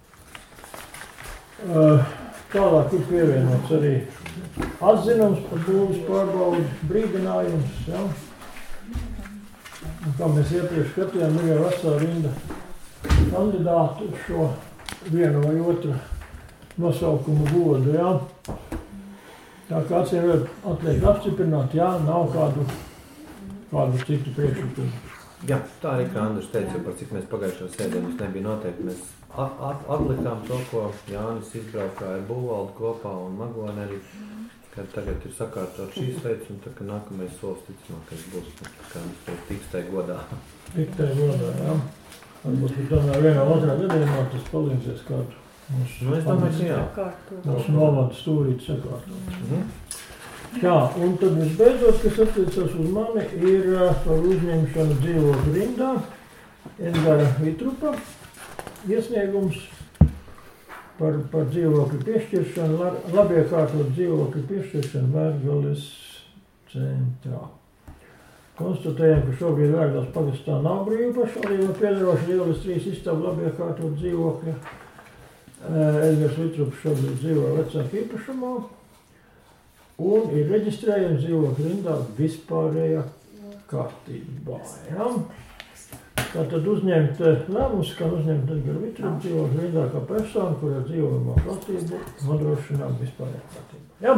Speaker 8: Tālāk ir pievienots arī atzinums par būves pārbaudu, brīdinājums. Ja? Un kā mēs iepriekš skatījām, ir jau vesela rinda kandidātu uz šo vienu vai otru nosaukumu godu. Ja? Tā kā atliek apstiprināt, jā, nav kādu citu priekšlikumu.
Speaker 3: Jā, tā arī kā Andrus teica, par cik mēs pagājušā sēdē mums nebija noteikti. Mēs atlikām to, ko Jānis izbraukā ar būvvaldu kopā un Magoni arī, kad tagad ir sakārtot šīs lietas un tā, ka nākamais solis ticamākais būs, kā mums to tikstai godā.
Speaker 8: Tikstai godā, jā. Varbūt tomēr vienā otrā gadījumā tas palīdzēs kādu
Speaker 3: es domāju, ka jā.
Speaker 8: Mūsu novada stūrīti sakārtot. Jā, un tad visbeidzot, kas attiecas uz mani, ir par uzņemšanu dzīvokļu rindā. Edgara Vitrupa iesniegums par dzīvokļu piešķiršanu, labiekārtot dzīvokļu piešķiršanu Vērgalis centrā. Konstatējam, ka šobrīd Vērgales pagastā nav brīvu pašvaldību piedaroši Rielis 3 istabu labiekārtot dzīvokļu. Edgars Vitrups šobrīd dzīvo vecāku īpašumā un ir reģistrējams dzīvokļu rindā vispārējā kārtībā. Ja? Tātad uzņemt lēmums, ka uzņemt Edgara Vitrupa dzīvokļu rindā kā personu, kurā dzīvojamā kārtību nodrošinām vispārējā kārtībā. Ja?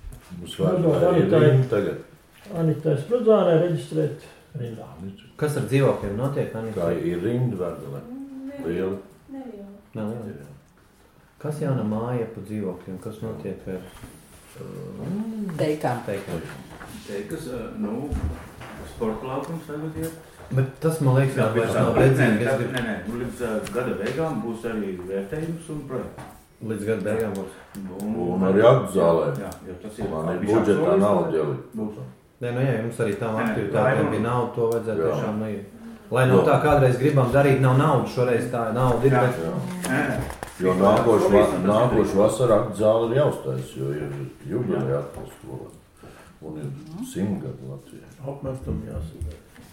Speaker 8: Anitai Sprudzānai reģistrēt rindā.
Speaker 3: Kas ar dzīvokļiem notiek?
Speaker 2: Kā ir rinda Vērgalē? Liela?
Speaker 3: Neliela. Kas jauna māja pa dzīvokļiem? Kas notiek ar
Speaker 10: teikām?
Speaker 1: Teikas, sporta laukums tagad ir.
Speaker 3: Bet tas, man liekas, vairs nav redzīgi.
Speaker 1: Nē, līdz gada beigām būs arī vērtējums un projekts.
Speaker 3: Līdz gada beigām būs.
Speaker 2: Un arī aktzālē.
Speaker 1: Jā, jo tas ir.
Speaker 2: Man ir budžetā nauda jau.
Speaker 3: Nē, jā, jums arī tām aktivitātēm bija nauda, to vajadzētu tiešām neiet. Lai no tā kādreiz gribam darīt, nav nauda, šoreiz tā nauda ir, bet...
Speaker 2: Jo nākošu vasarā aktzāle ir jāuztais, jo ir jubilē atkal skolā. Un ir 100 gadu Latvijā.
Speaker 5: Apmērstam jāsaka.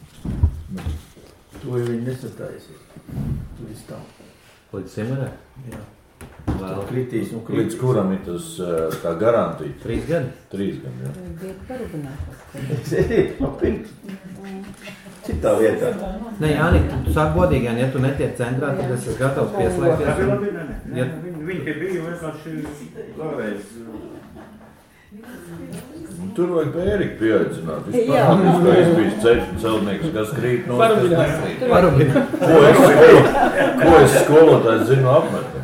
Speaker 5: To jau viņi nesataisīja. Tu viss tā.
Speaker 3: Līdz Simerē?
Speaker 5: Jā.
Speaker 2: Kritīs, līdz kuram ir tas tā garantija?
Speaker 3: 3 gadi?
Speaker 2: 3 gadi, jā.
Speaker 10: Bija parūpināt.
Speaker 5: Citā vietā.
Speaker 3: Nē, Jāni, tu sāk godīgi, ja tu netiek centrā, tad es esmu gatavs pieslēgties.
Speaker 1: Viņi te bija vienkārši vēlreiz.
Speaker 2: Tur vajag Ēriku pieaicināt. Vispār es biju celtnieks, kas krīt no...
Speaker 3: Parubināt.
Speaker 2: Ko es skolotājs zinu apmetam?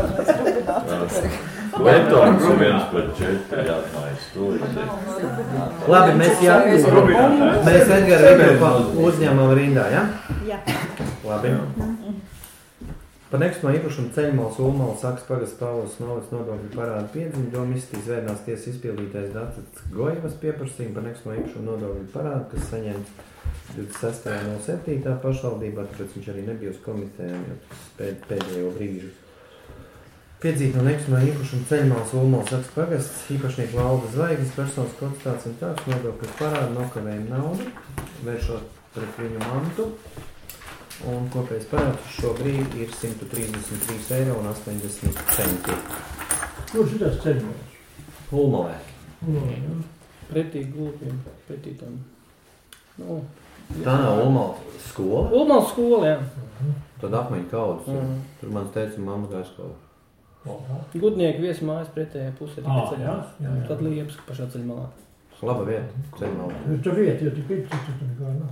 Speaker 2: Betons 1/4 jāatmājas.
Speaker 3: Labi, mēs Edgara Vitrupa uzņemam rindā, ja?
Speaker 4: Jā.
Speaker 3: Labi. Par nekustamo īpašumu Ceļmals Ulmals Saks pagasts Pāvils novads nodokļu parādu piedziņu doma izskatīs vērnās tiesas izpildītais Dācis Gojevas pieprasījumu par nekustamo īpašumu nodokļu parādu, kas saņemts 26.07. pašvaldībā, tāpēc viņš arī nebija uz komitējām, jo tas pēdējo brīžu. Piedzīt no nekustamā īpašuma Ceļmals Ulmals Saks pagasts, īpašnieku Valda Zvaigznes, personas konstatāts un tāds nodokļu parādu nokavējuma naudu, vēršot pret viņu mantu. Un kopējais parāds šobrīd ir 133,80 €.
Speaker 8: Kurš ir tas ceļojums?
Speaker 3: Ulmalē.
Speaker 9: Pretī gulpiem, pretī tam.
Speaker 3: Tā nav Ulmals skola?
Speaker 9: Ulmals skola, jā.
Speaker 3: Tad apmeņu kaudas. Tur man teica mamma gāja skola.
Speaker 9: Gudnieku viesmājas pretējā pusē.
Speaker 8: Jā.
Speaker 9: Tad Liepas pašā ceļmalā.
Speaker 3: Laba vieta, ceļmalā.
Speaker 8: Tā vieta, jo tik ir citu nekā nav.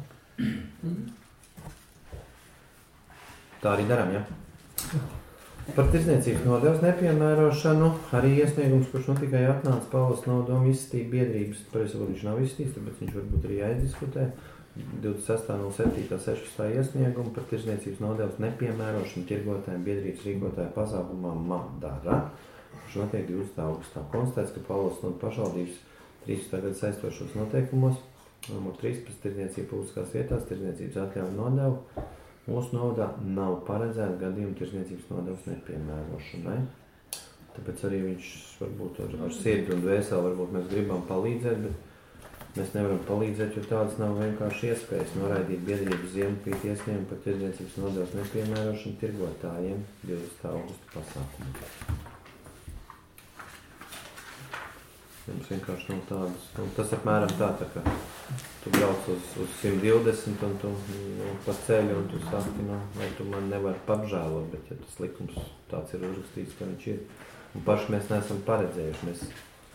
Speaker 3: Tā arī darām, ja? Par tirdzniecības nodevas nepiemērošanu arī iesniegums, kurš nu tikai atnāca Pāvils Nodomu izstība biedrības, pareizi viņš nav izstīts, tāpēc viņš varbūt arī jāizdiskutē. 26.07.16. iesniegumu par tirdzniecības nodevas nepiemērošanu tirgotājiem biedrības rīkotāju pasākumā Madara. Kurš notiek 20. augustā. Konstatēts, ka Pāvils Nodomu pašvaldības 13. gada saistošos noteikumos numur 13 tirdzniecība publiskās vietās tirdzniecības atļauju nodevu. Mūsu nodā nav paredzēta gadījuma tirdzniecības nodevas nepiemērošanai. Tāpēc arī viņš varbūt ar sirdi un dvēseli varbūt mēs gribam palīdzēt, bet mēs nevaram palīdzēt, jo tādas nav vienkārši iespējas noraidīt biedrības Ziemassvētku iesniegumu par tirdzniecības nodevas nepiemērošanu tirgotājiem 20. augusta pasākumā. Mums vienkārši nav tādas. Tas apmēram tā kā tu brauc uz 120 un tu pa ceļu un tu saki, vai tu man nevari apžēlot, bet ja tas likums tāds ir uzrakstīts, ka viņš ir. Un paši mēs neesam paredzējuši.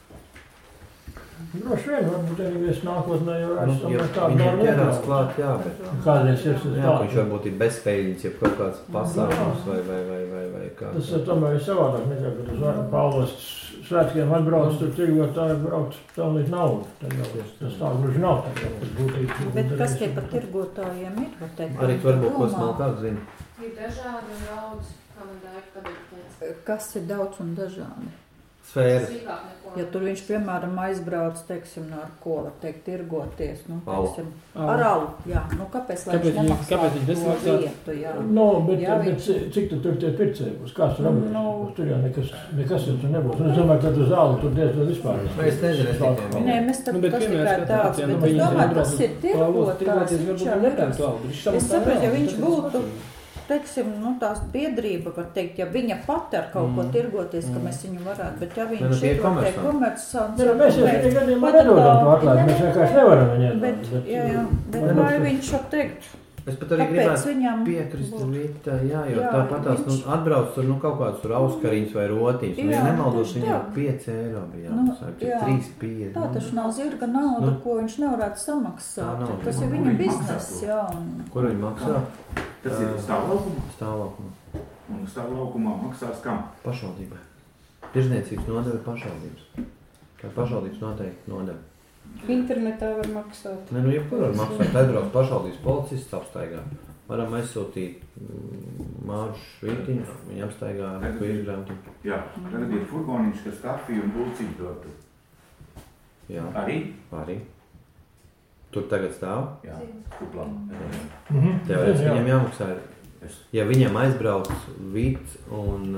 Speaker 8: Droši vien, varbūt arī mēs nākotnē jau esam tādu
Speaker 3: viņiem ķerās klāt, jā, bet
Speaker 8: kādreiz ir tas tā.
Speaker 3: Viņš varbūt ir bezspējīgs, ja kaut kāds pasākums vai kāds.
Speaker 8: Tas ir tomēr savādāk nekā, kad uz Pāvils svētkiem atbrauc, tur tirgotāji brauc pelnīt naudu. Tas tā gluži nav.
Speaker 4: Bet kas tie par tirgotājiem ir?
Speaker 3: Arī tu varbūt ko smalkāk zini.
Speaker 7: Ir dažādi un daudz, kā man dāja padarīt.
Speaker 4: Kas ir daudz un dažādi?
Speaker 10: sfēras.
Speaker 4: Ja tur viņš, piemēram, aizbrauc, teiksim, ar ko var teikt, tirgoties, nu, teiksim, ar alu, jā, nu, kāpēc viņš nemaksā to vietu, jā.
Speaker 8: Nu, bet cik tur tie pircēji būs? Kāds tur apgriež? Tur jau nekas jau tur nebūs. Es domāju, ka uz zāli tur diezgan vispār.
Speaker 3: Es nezinu, es tikai
Speaker 4: Nē, mēs tas tikai tāds, bet es domāju, tas ir tirgotājs, viņš jau nekas. Es saprotu, ja viņš būtu, teiksim, nu, tās biedrība, var teikt, ja viņa pat ar kaut ko tirgoties, ka mēs viņu varētu, bet ja viņš ir komersants...
Speaker 8: Mēs jau gadījumā nedodam to atklāt, mēs vienkārši nevaram viņiem.
Speaker 4: Bet vai viņš var teikt,
Speaker 3: es pat arī gribētu piekrist Vita, jā, jo tāpatās, nu, atbrauc tur, nu, kaut kāds tur auskariņas vai rotiņas, nu, ja nemaldos, viņam 5 eiro bija jāmasāk, 3,5.
Speaker 4: Tā taču nav zirga nauda, ko viņš nevarētu samaksāt. Tas ir viņa bizness, jā.
Speaker 3: Kur viņi maksā?
Speaker 1: Tas ir stāvlaukumā?
Speaker 3: Stāvlaukumā.
Speaker 1: Un stāvlaukumā maksās kam?
Speaker 3: Pašvaldībai. Tirzniecības nodeva pašvaldības. Kā pašvaldības noteikti nodeva.
Speaker 10: Internetā var maksāt.
Speaker 3: Ne, nu jebkur var maksāt. Aizbrauc pašvaldības policists apstaigā. Varam aizsūtīt Māru Švītiņu, viņa apstaigā ar ko izgrāmatu.
Speaker 1: Jā, tagad ir furgoniņš, kas kafiju un bulciņu dotu.
Speaker 3: Jā.
Speaker 1: Arī?
Speaker 3: Tur tagad stāv?
Speaker 1: Jā, kuplā.
Speaker 3: Teorētiski viņam jāmaksā. Ja viņam aizbrauc Vīt un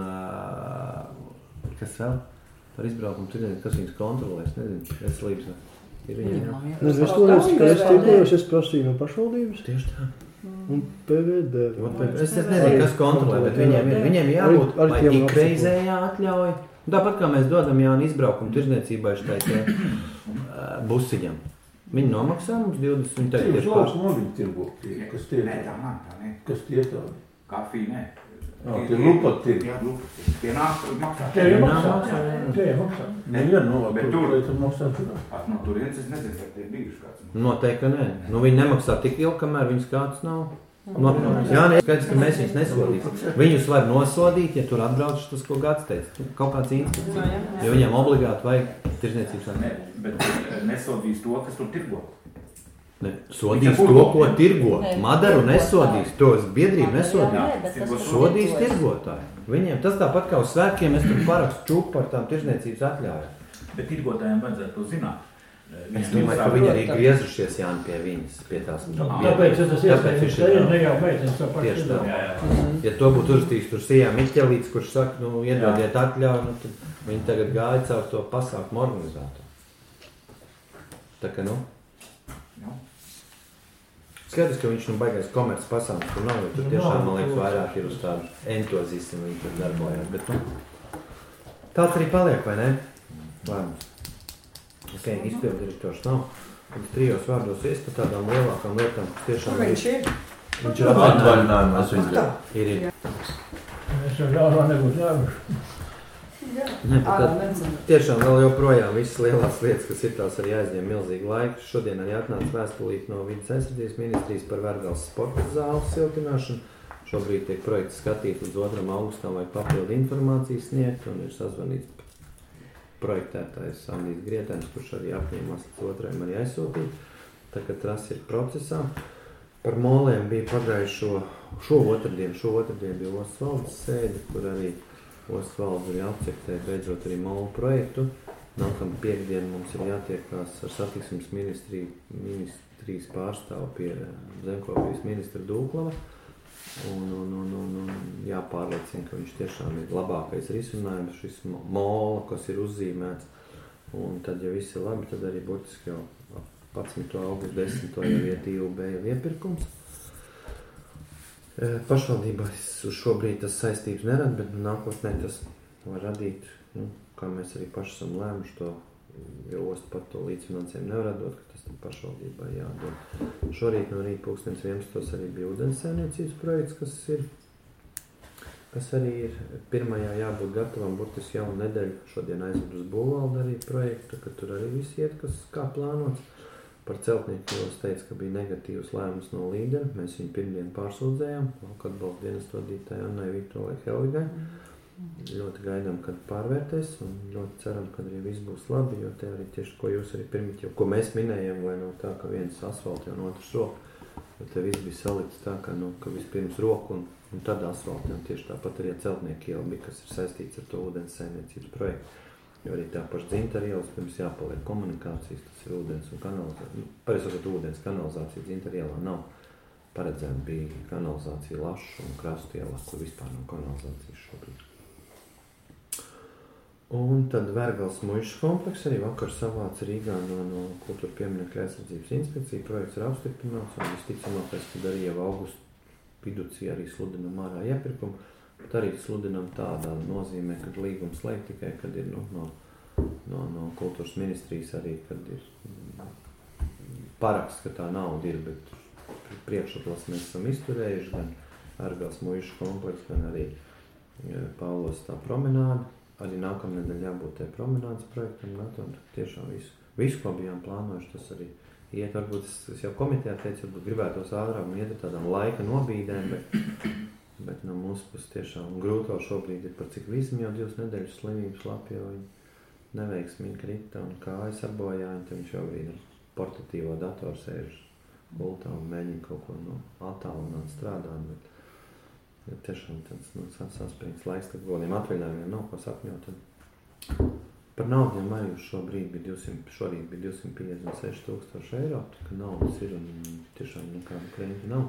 Speaker 3: kas vēl? Par izbraukumu tur nezinu, kas viņus kontrolēs, nezinu, veselības. Ir viņam
Speaker 6: es prasīju no pašvaldības.
Speaker 3: Tieši tā.
Speaker 6: Un PVD.
Speaker 3: Es nezinu, kas kontrolē, bet viņiem jābūt vai ikreizējā atļauja. Tāpat kā mēs dodam jaunu izbraukumu tirzniecībai šitai busiņam. Viņi nomaksā mums 20, viņi tagad tieši
Speaker 5: pārstāv. Viņi tirgo. Kas tie?
Speaker 1: Nē, tā nē.
Speaker 5: Kas tie tādi?
Speaker 1: Kafija, nē.
Speaker 5: Tie lupat tirgo.
Speaker 1: Jā, lupat. Tie nāk maksā.
Speaker 8: Tie maksā.
Speaker 5: Nevienu
Speaker 1: bet
Speaker 5: tur maksā tur.
Speaker 1: No turienes es nezinu, vai tie bijuši kāds.
Speaker 3: Noteikti, ka nē. Nu, viņi nemaksā tik ilgi, kamēr viņas kāds nav. Jā, skaidrs, ka mēs viņus nesodīsim. Viņus var nosodīt, ja tur atbrauc tas, ko Gats teica. Kaut kāds institūts. Jo viņiem obligāti vajag tirzniecības.
Speaker 1: Nē, bet nesodīs to, kas tur tirgo.
Speaker 3: Ne, sodīs to, ko tirgo. Madaru nesodīs, tos biedrību nesodīs. Sodīs tirgotāji. Viņiem tas tāpat kā uz svētkiem, es tur parakstu čūku par tām tirzniecības atļaujām.
Speaker 1: Bet tirgotājiem vajadzētu to zināt.
Speaker 3: Es domāju, ka viņi arī griezušies Jāni pie viņas, pie tās.
Speaker 8: Tāpēc tas iespējams, ne jau meitenes to paši
Speaker 3: tā. Ja to būtu uzstījis tur Sijā Miķelīts, kurš saka, nu, iedodiet atļauju, nu, tad viņi tagad gāja caur to pasākumu organizātoru. Tā ka, nu. Skaidrs, ka viņš baigais komerces pasākums tur nav, jo tur tiešām, man liekas, vairāk ir uz tādu entuziasmu, viņi tur darbojās, bet, nu, tāds arī paliek, vai ne? Lēmums. Ok, izpildirektors nav. Viņš 3 vārdos ies par tādām lielākām lietām, kas tiešām
Speaker 10: viņš ir.
Speaker 3: Viņš ir atvaļinājumās viņa ir.
Speaker 8: Mēs jau ļaunā nebūtu ļaujuši.
Speaker 3: Ne, tad tiešām vēl joprojām visas lielās lietas, kas ir tās arī aizņem milzīgi laiku. Šodien arī atnāca vēstulīt no Vides aizsardzības ministrijas par Vergales sporta zāles siltināšanu. Šobrīd tiek projekts skatīt līdz 2. augustam, vai papildu informācijas sniegt, un ir sazvanīts projektētājs Andijs Grietēns, kurš arī apņēmās līdz 2. arī aizsūtīt. Tā kā tas ir procesā. Par moliem bija pagājušo otrdien bija Osvaldes sēde, kur arī Osvaldes arī apcektē beidzot arī molu projektu. Nākamā piekdiena mums ir jātiekās ar satiksmes ministrijas pārstāvu pie Zemkopijas ministra Dūklava. Un jāpārliecina, ka viņš tiešām ir labākais risinājums, šis mola, kas ir uzzīmēts. Un tad, ja viss ir labi, tad arī burtiski jau 11. augustu 10. jau iet IUB iepirkums. Pašvaldībās uz šobrīd tas saistības nerad, bet nākotnē tas var radīt, kā mēs arī paši esam lēmuši to, jo ostu par to līdzfinansējumu nevar dot, ka tas pašvaldībai jādod. Šorīt no rīta 11. arī bija ūdenssaimniecības projekts, kas arī ir pirmajā jābūt gatavam burtiski jaunu nedēļu. Šodien aizved uz Būvaldu arī projektu, ka tur arī viss iet, kas kā plānots. Par celtnieku jau es teicu, ka bija negatīvs lēmums no līdera. Mēs viņu pirmdien pārsūdzējām, lauka atbalsta dienestu vadītāji Annai Viktolai Helvigai. Ļoti gaidām, kad pārvērtēs, un ļoti ceram, ka arī viss būs labi, jo te arī tieši, ko jūs arī pirmīt, ko mēs minējam, vai no tā, ka viens asfalts jau no otrs roku, jo te viss bija salikts tā, ka vispirms roku un tad asfalts, un tieši tāpat arī celtnieku iela bija, kas ir saistīts ar to ūdenssaimniecības projektu. Jo arī tā paša Dzintaru ielas pirms jāpaliek komunikācijas, tas ir ūdens un kanalizācija. Pareizot, ūdens kanalizācija Dzintaru ielā nav paredzēta, bija kanalizācija Lašu un Krastu ielā, kur vispār nav kanalizācijas šobrīd. Un tad Vērgals muižas kompleks arī vakar savāca Rīgā no kultūra pieminekļa aizsardzības inspekcija. Projekts ir apstiprināts un visticamākais, kad arī jau augustu viducī arī sludinam ārā iepirkumu. Bet arī sludinam tādā nozīmē, kad līgums slēgt tikai, kad ir no kultūras ministrijas arī, kad ir paraksts, ka tā nauda ir, bet priekšatlas mēs esam izturējuši, gan Vērgals muižas kompleks, gan arī Pāvlos tā promenāda. Arī nākamnedēļ jābūt tai promenādes projektam, un tiešām visu, ko bijām plānojuši, tas arī iet. Varbūt es jau komitejā teicu, varbūt gribētos ātrāk un iet ar tādām laika nobīdēm, bet no mūsu puses tiešām grūto šobrīd ir par cik visam jau 2 nedēļas slimības lapi, jo viņi neveiksmīgi krita un kājas arbojāja, un viņš šobrīd ar portatīvo datoru sēž gultā un mēģina kaut ko attālināt strādāt, bet tiešām tāds saspringts laiks, kad godiem atvaļinājumiem nav ko sapņot. Par naudiem arī šorīt bija 256 000 eiro, ka naudas ir un tiešām nekādu klientu nav.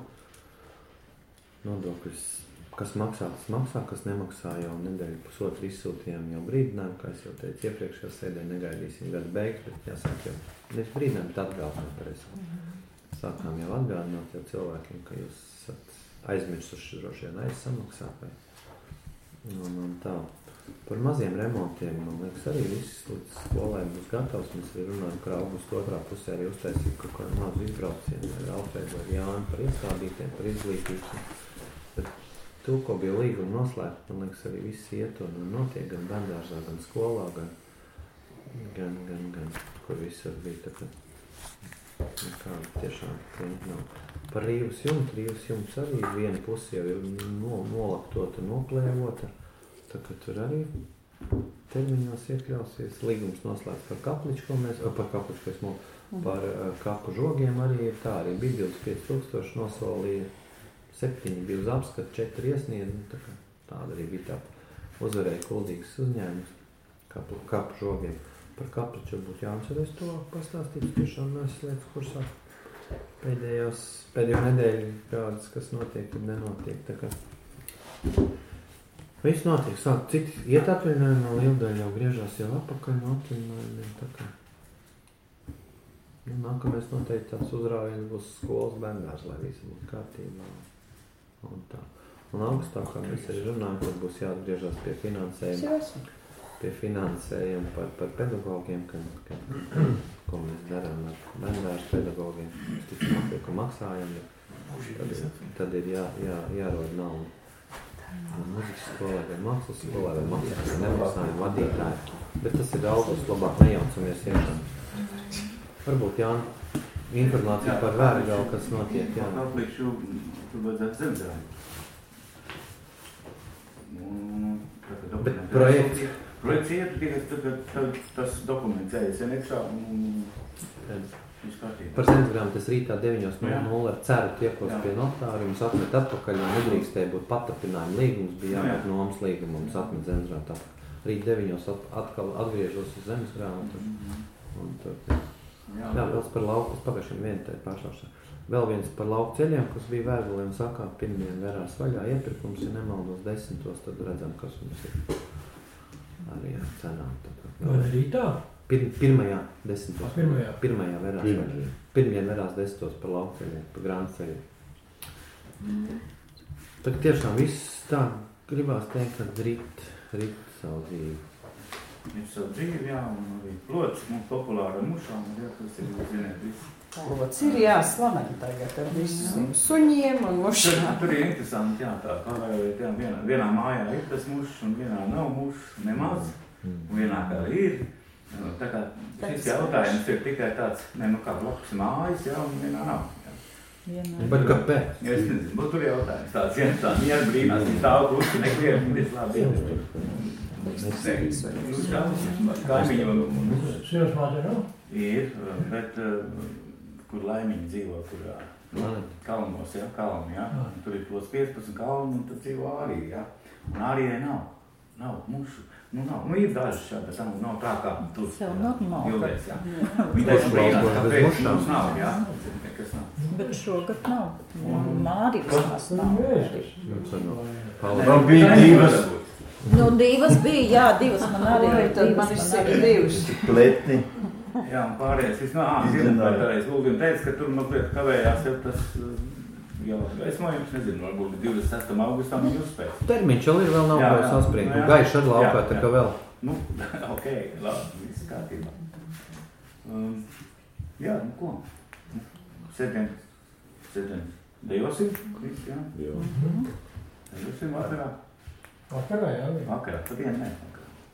Speaker 3: Nodokļus, kas maksā, tas maksā, kas nemaksā jau nedēļu pusotru izsūtījām jau brīdinājumu, kā es jau teicu iepriekšējā sēdē, negaidīsim gadu beigas, bet jāsāk jau nevis brīdinājumu, bet atgādināt pareizi. Sākām jau atgādināt jau cilvēkiem, ka jūs esat aizmirsuši droši vien aizsamaksāt. Un tā. Par maziem remontiem, man liekas, arī viss līdz skolai būs gatavs. Mēs arī runājam, ka augustu otrā pusē arī uztaisīt kaut kādu mazu izbraucienu vai Alfrēdu vai Jānu par iestādītiem, par izglītību. Bet to, ko bija līguma noslēgt, man liekas, arī viss iet un notiek gan bērndārzā, gan skolā, gan kur visur bija. Tā, nekāda tiešām klienta nav. Par Rīvas jumts arī viena puse jau ir nolaktota, noklēvota. Tā kā tur arī termiņos iekļausies. Līgums noslēgts par kapliču, par kapu žogiem arī ir tā. Arī bija 25 000 nosolīja, 7 bija uz apskatu, 4 iesniedz. Tāda arī bija tā uzvarēja kuldīgas uzņēmums kapu žogiem. Par kapliču būtu jāatcerēs to pastāstīt. Tiešām mēs lietas kursā pēdējo nedēļu kādas, kas notiek un nenotiek. Tā kā viss notiek. Sāk citi iet atvaļinājumā, liela daļa jau griežās jau apakaļ no atvaļinājumiem. Tā kā nākamais noteikti tāds uzrāviens būs skolas bērndārs, lai visi būtu kārtībā. Un tā. Un augstā, kā mēs arī runājam, tad būs jāatgriežās pie finansējuma par pedagogiem, ko mēs darām ar bērndārs pedagogiem. Mēs ticamāk, ko maksājam, tad ir jārod naudu. Mūzikas skolē vai mākslas skolē vai mākslas nemaksājuma vadītāji. Bet tas ir augusts, labāk nejaucamies iekšā. Varbūt, Jāni, informācija par Vērgalu, kas notiek, jā.
Speaker 1: Aplīkšu, tur vajadzētu zemzēju.
Speaker 3: Bet projekts
Speaker 1: iet, tas dokuments ējas iekšā un
Speaker 3: par zemesgrām tas rītā 9:00 ar ceru tiekos pie notāra, mums atmet atpakaļ, un nedrīkstēja būt patapinājuma līgums, bija jāmet nomas līguma, mums atmet zemesgrām atpakaļ. Rīt 9:00 atkal atgriežos uz zemesgrām, un tur. Jā, vēl par lauku, es pagājušiem vienu te pāršaušu. Vēl viens par lauku ceļiem, kas bija Vērgaliem sakā, pirmdien verās vaļā iepirkums, ja nemaldos 10:00, tad redzam, kas mums ir arī ar cenām.
Speaker 8: Rītā?
Speaker 3: Pirmajā 10.
Speaker 8: Pirmajā
Speaker 3: verās vaļā. Pirmdien verās 10:00 par lauku ceļiem, par grāntu ceļiem. Tā tiešām viss tā gribās teikt, ka rit savu dzīvi.
Speaker 1: Ir savu dzīvi, jā, un arī plots, mums populāra mušām, jā, tas ir, ziniet, viss.
Speaker 10: Plots ir jāslavena tagad ar visiem suņiem un mušām.
Speaker 1: Tur ir interesanti, jā, tā pavērēt, jā, vienā mājā ir tas mušs, un vienā nav mušs, nemaz, un vienā kā ir. Tā kā šis jautājums ir tikai tāds, kā blakus mājas, jā, un vienā nav.
Speaker 3: Bet kāpēc?
Speaker 1: Es nezinu, bet tur jautājums tāds, jā, tā miera brīnās, viņš tā augusti nekliedz, labi. Kaimiņu ir, bet kur laimiņi dzīvo, kur kalnos, jā, kalni, jā. Tur ir plos 15 kalni, un tad dzīvo arī, jā. Un Ārijai nav. Nav mušu. Nav. Ir dažs šādi, bet nav tā kā tur.
Speaker 4: Sev normāli.
Speaker 1: Jūlies, jā. Vidēs brīnās, kāpēc mums nav, jā. Kas nav.
Speaker 4: Bet šogad nav. Māri vismaz nav.
Speaker 5: Man bija 2.
Speaker 4: Nu, 2 bija, jā, 2 man arī.
Speaker 10: Tad man izsaka 2.
Speaker 5: Pletni.
Speaker 1: Jā, un pārējais izpētājais Lūgiem teica, ka tur mazliet kavējās jau tas gaismojums, nezinu, varbūt 26. augustā viņi uzspēs.
Speaker 3: Termiņš vēl ir, vēl nav kā saspringt. Gaiši atlaukā, tā kā vēl.
Speaker 1: Nu, ok, labi, viss kārtībā. Jā, nu ko? Sēdien dejosim, jā?
Speaker 2: Jā.
Speaker 1: Dejosim vakarā.
Speaker 8: Vakarā, jā.
Speaker 1: Vakarā, pa dienu, nē.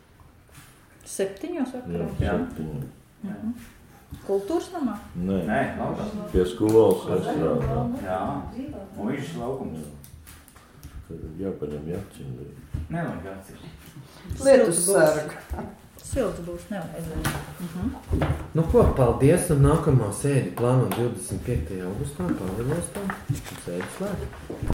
Speaker 4: 7 vakarā?
Speaker 1: Jā.
Speaker 4: Kultūras namā?
Speaker 2: Nē,
Speaker 1: laukā.
Speaker 2: Pie skolas es strādā.
Speaker 1: Jā, muižas laukums.
Speaker 2: Tad jāpaņem jāciņ.
Speaker 1: Nevajag jāciņ.
Speaker 10: Lietus sarga.
Speaker 4: Silts būs, nevajag.
Speaker 3: Nu ko, paldies, un nākamā sēdi plāno 25. augustā, Pāvilostā. Sēdi slēgt.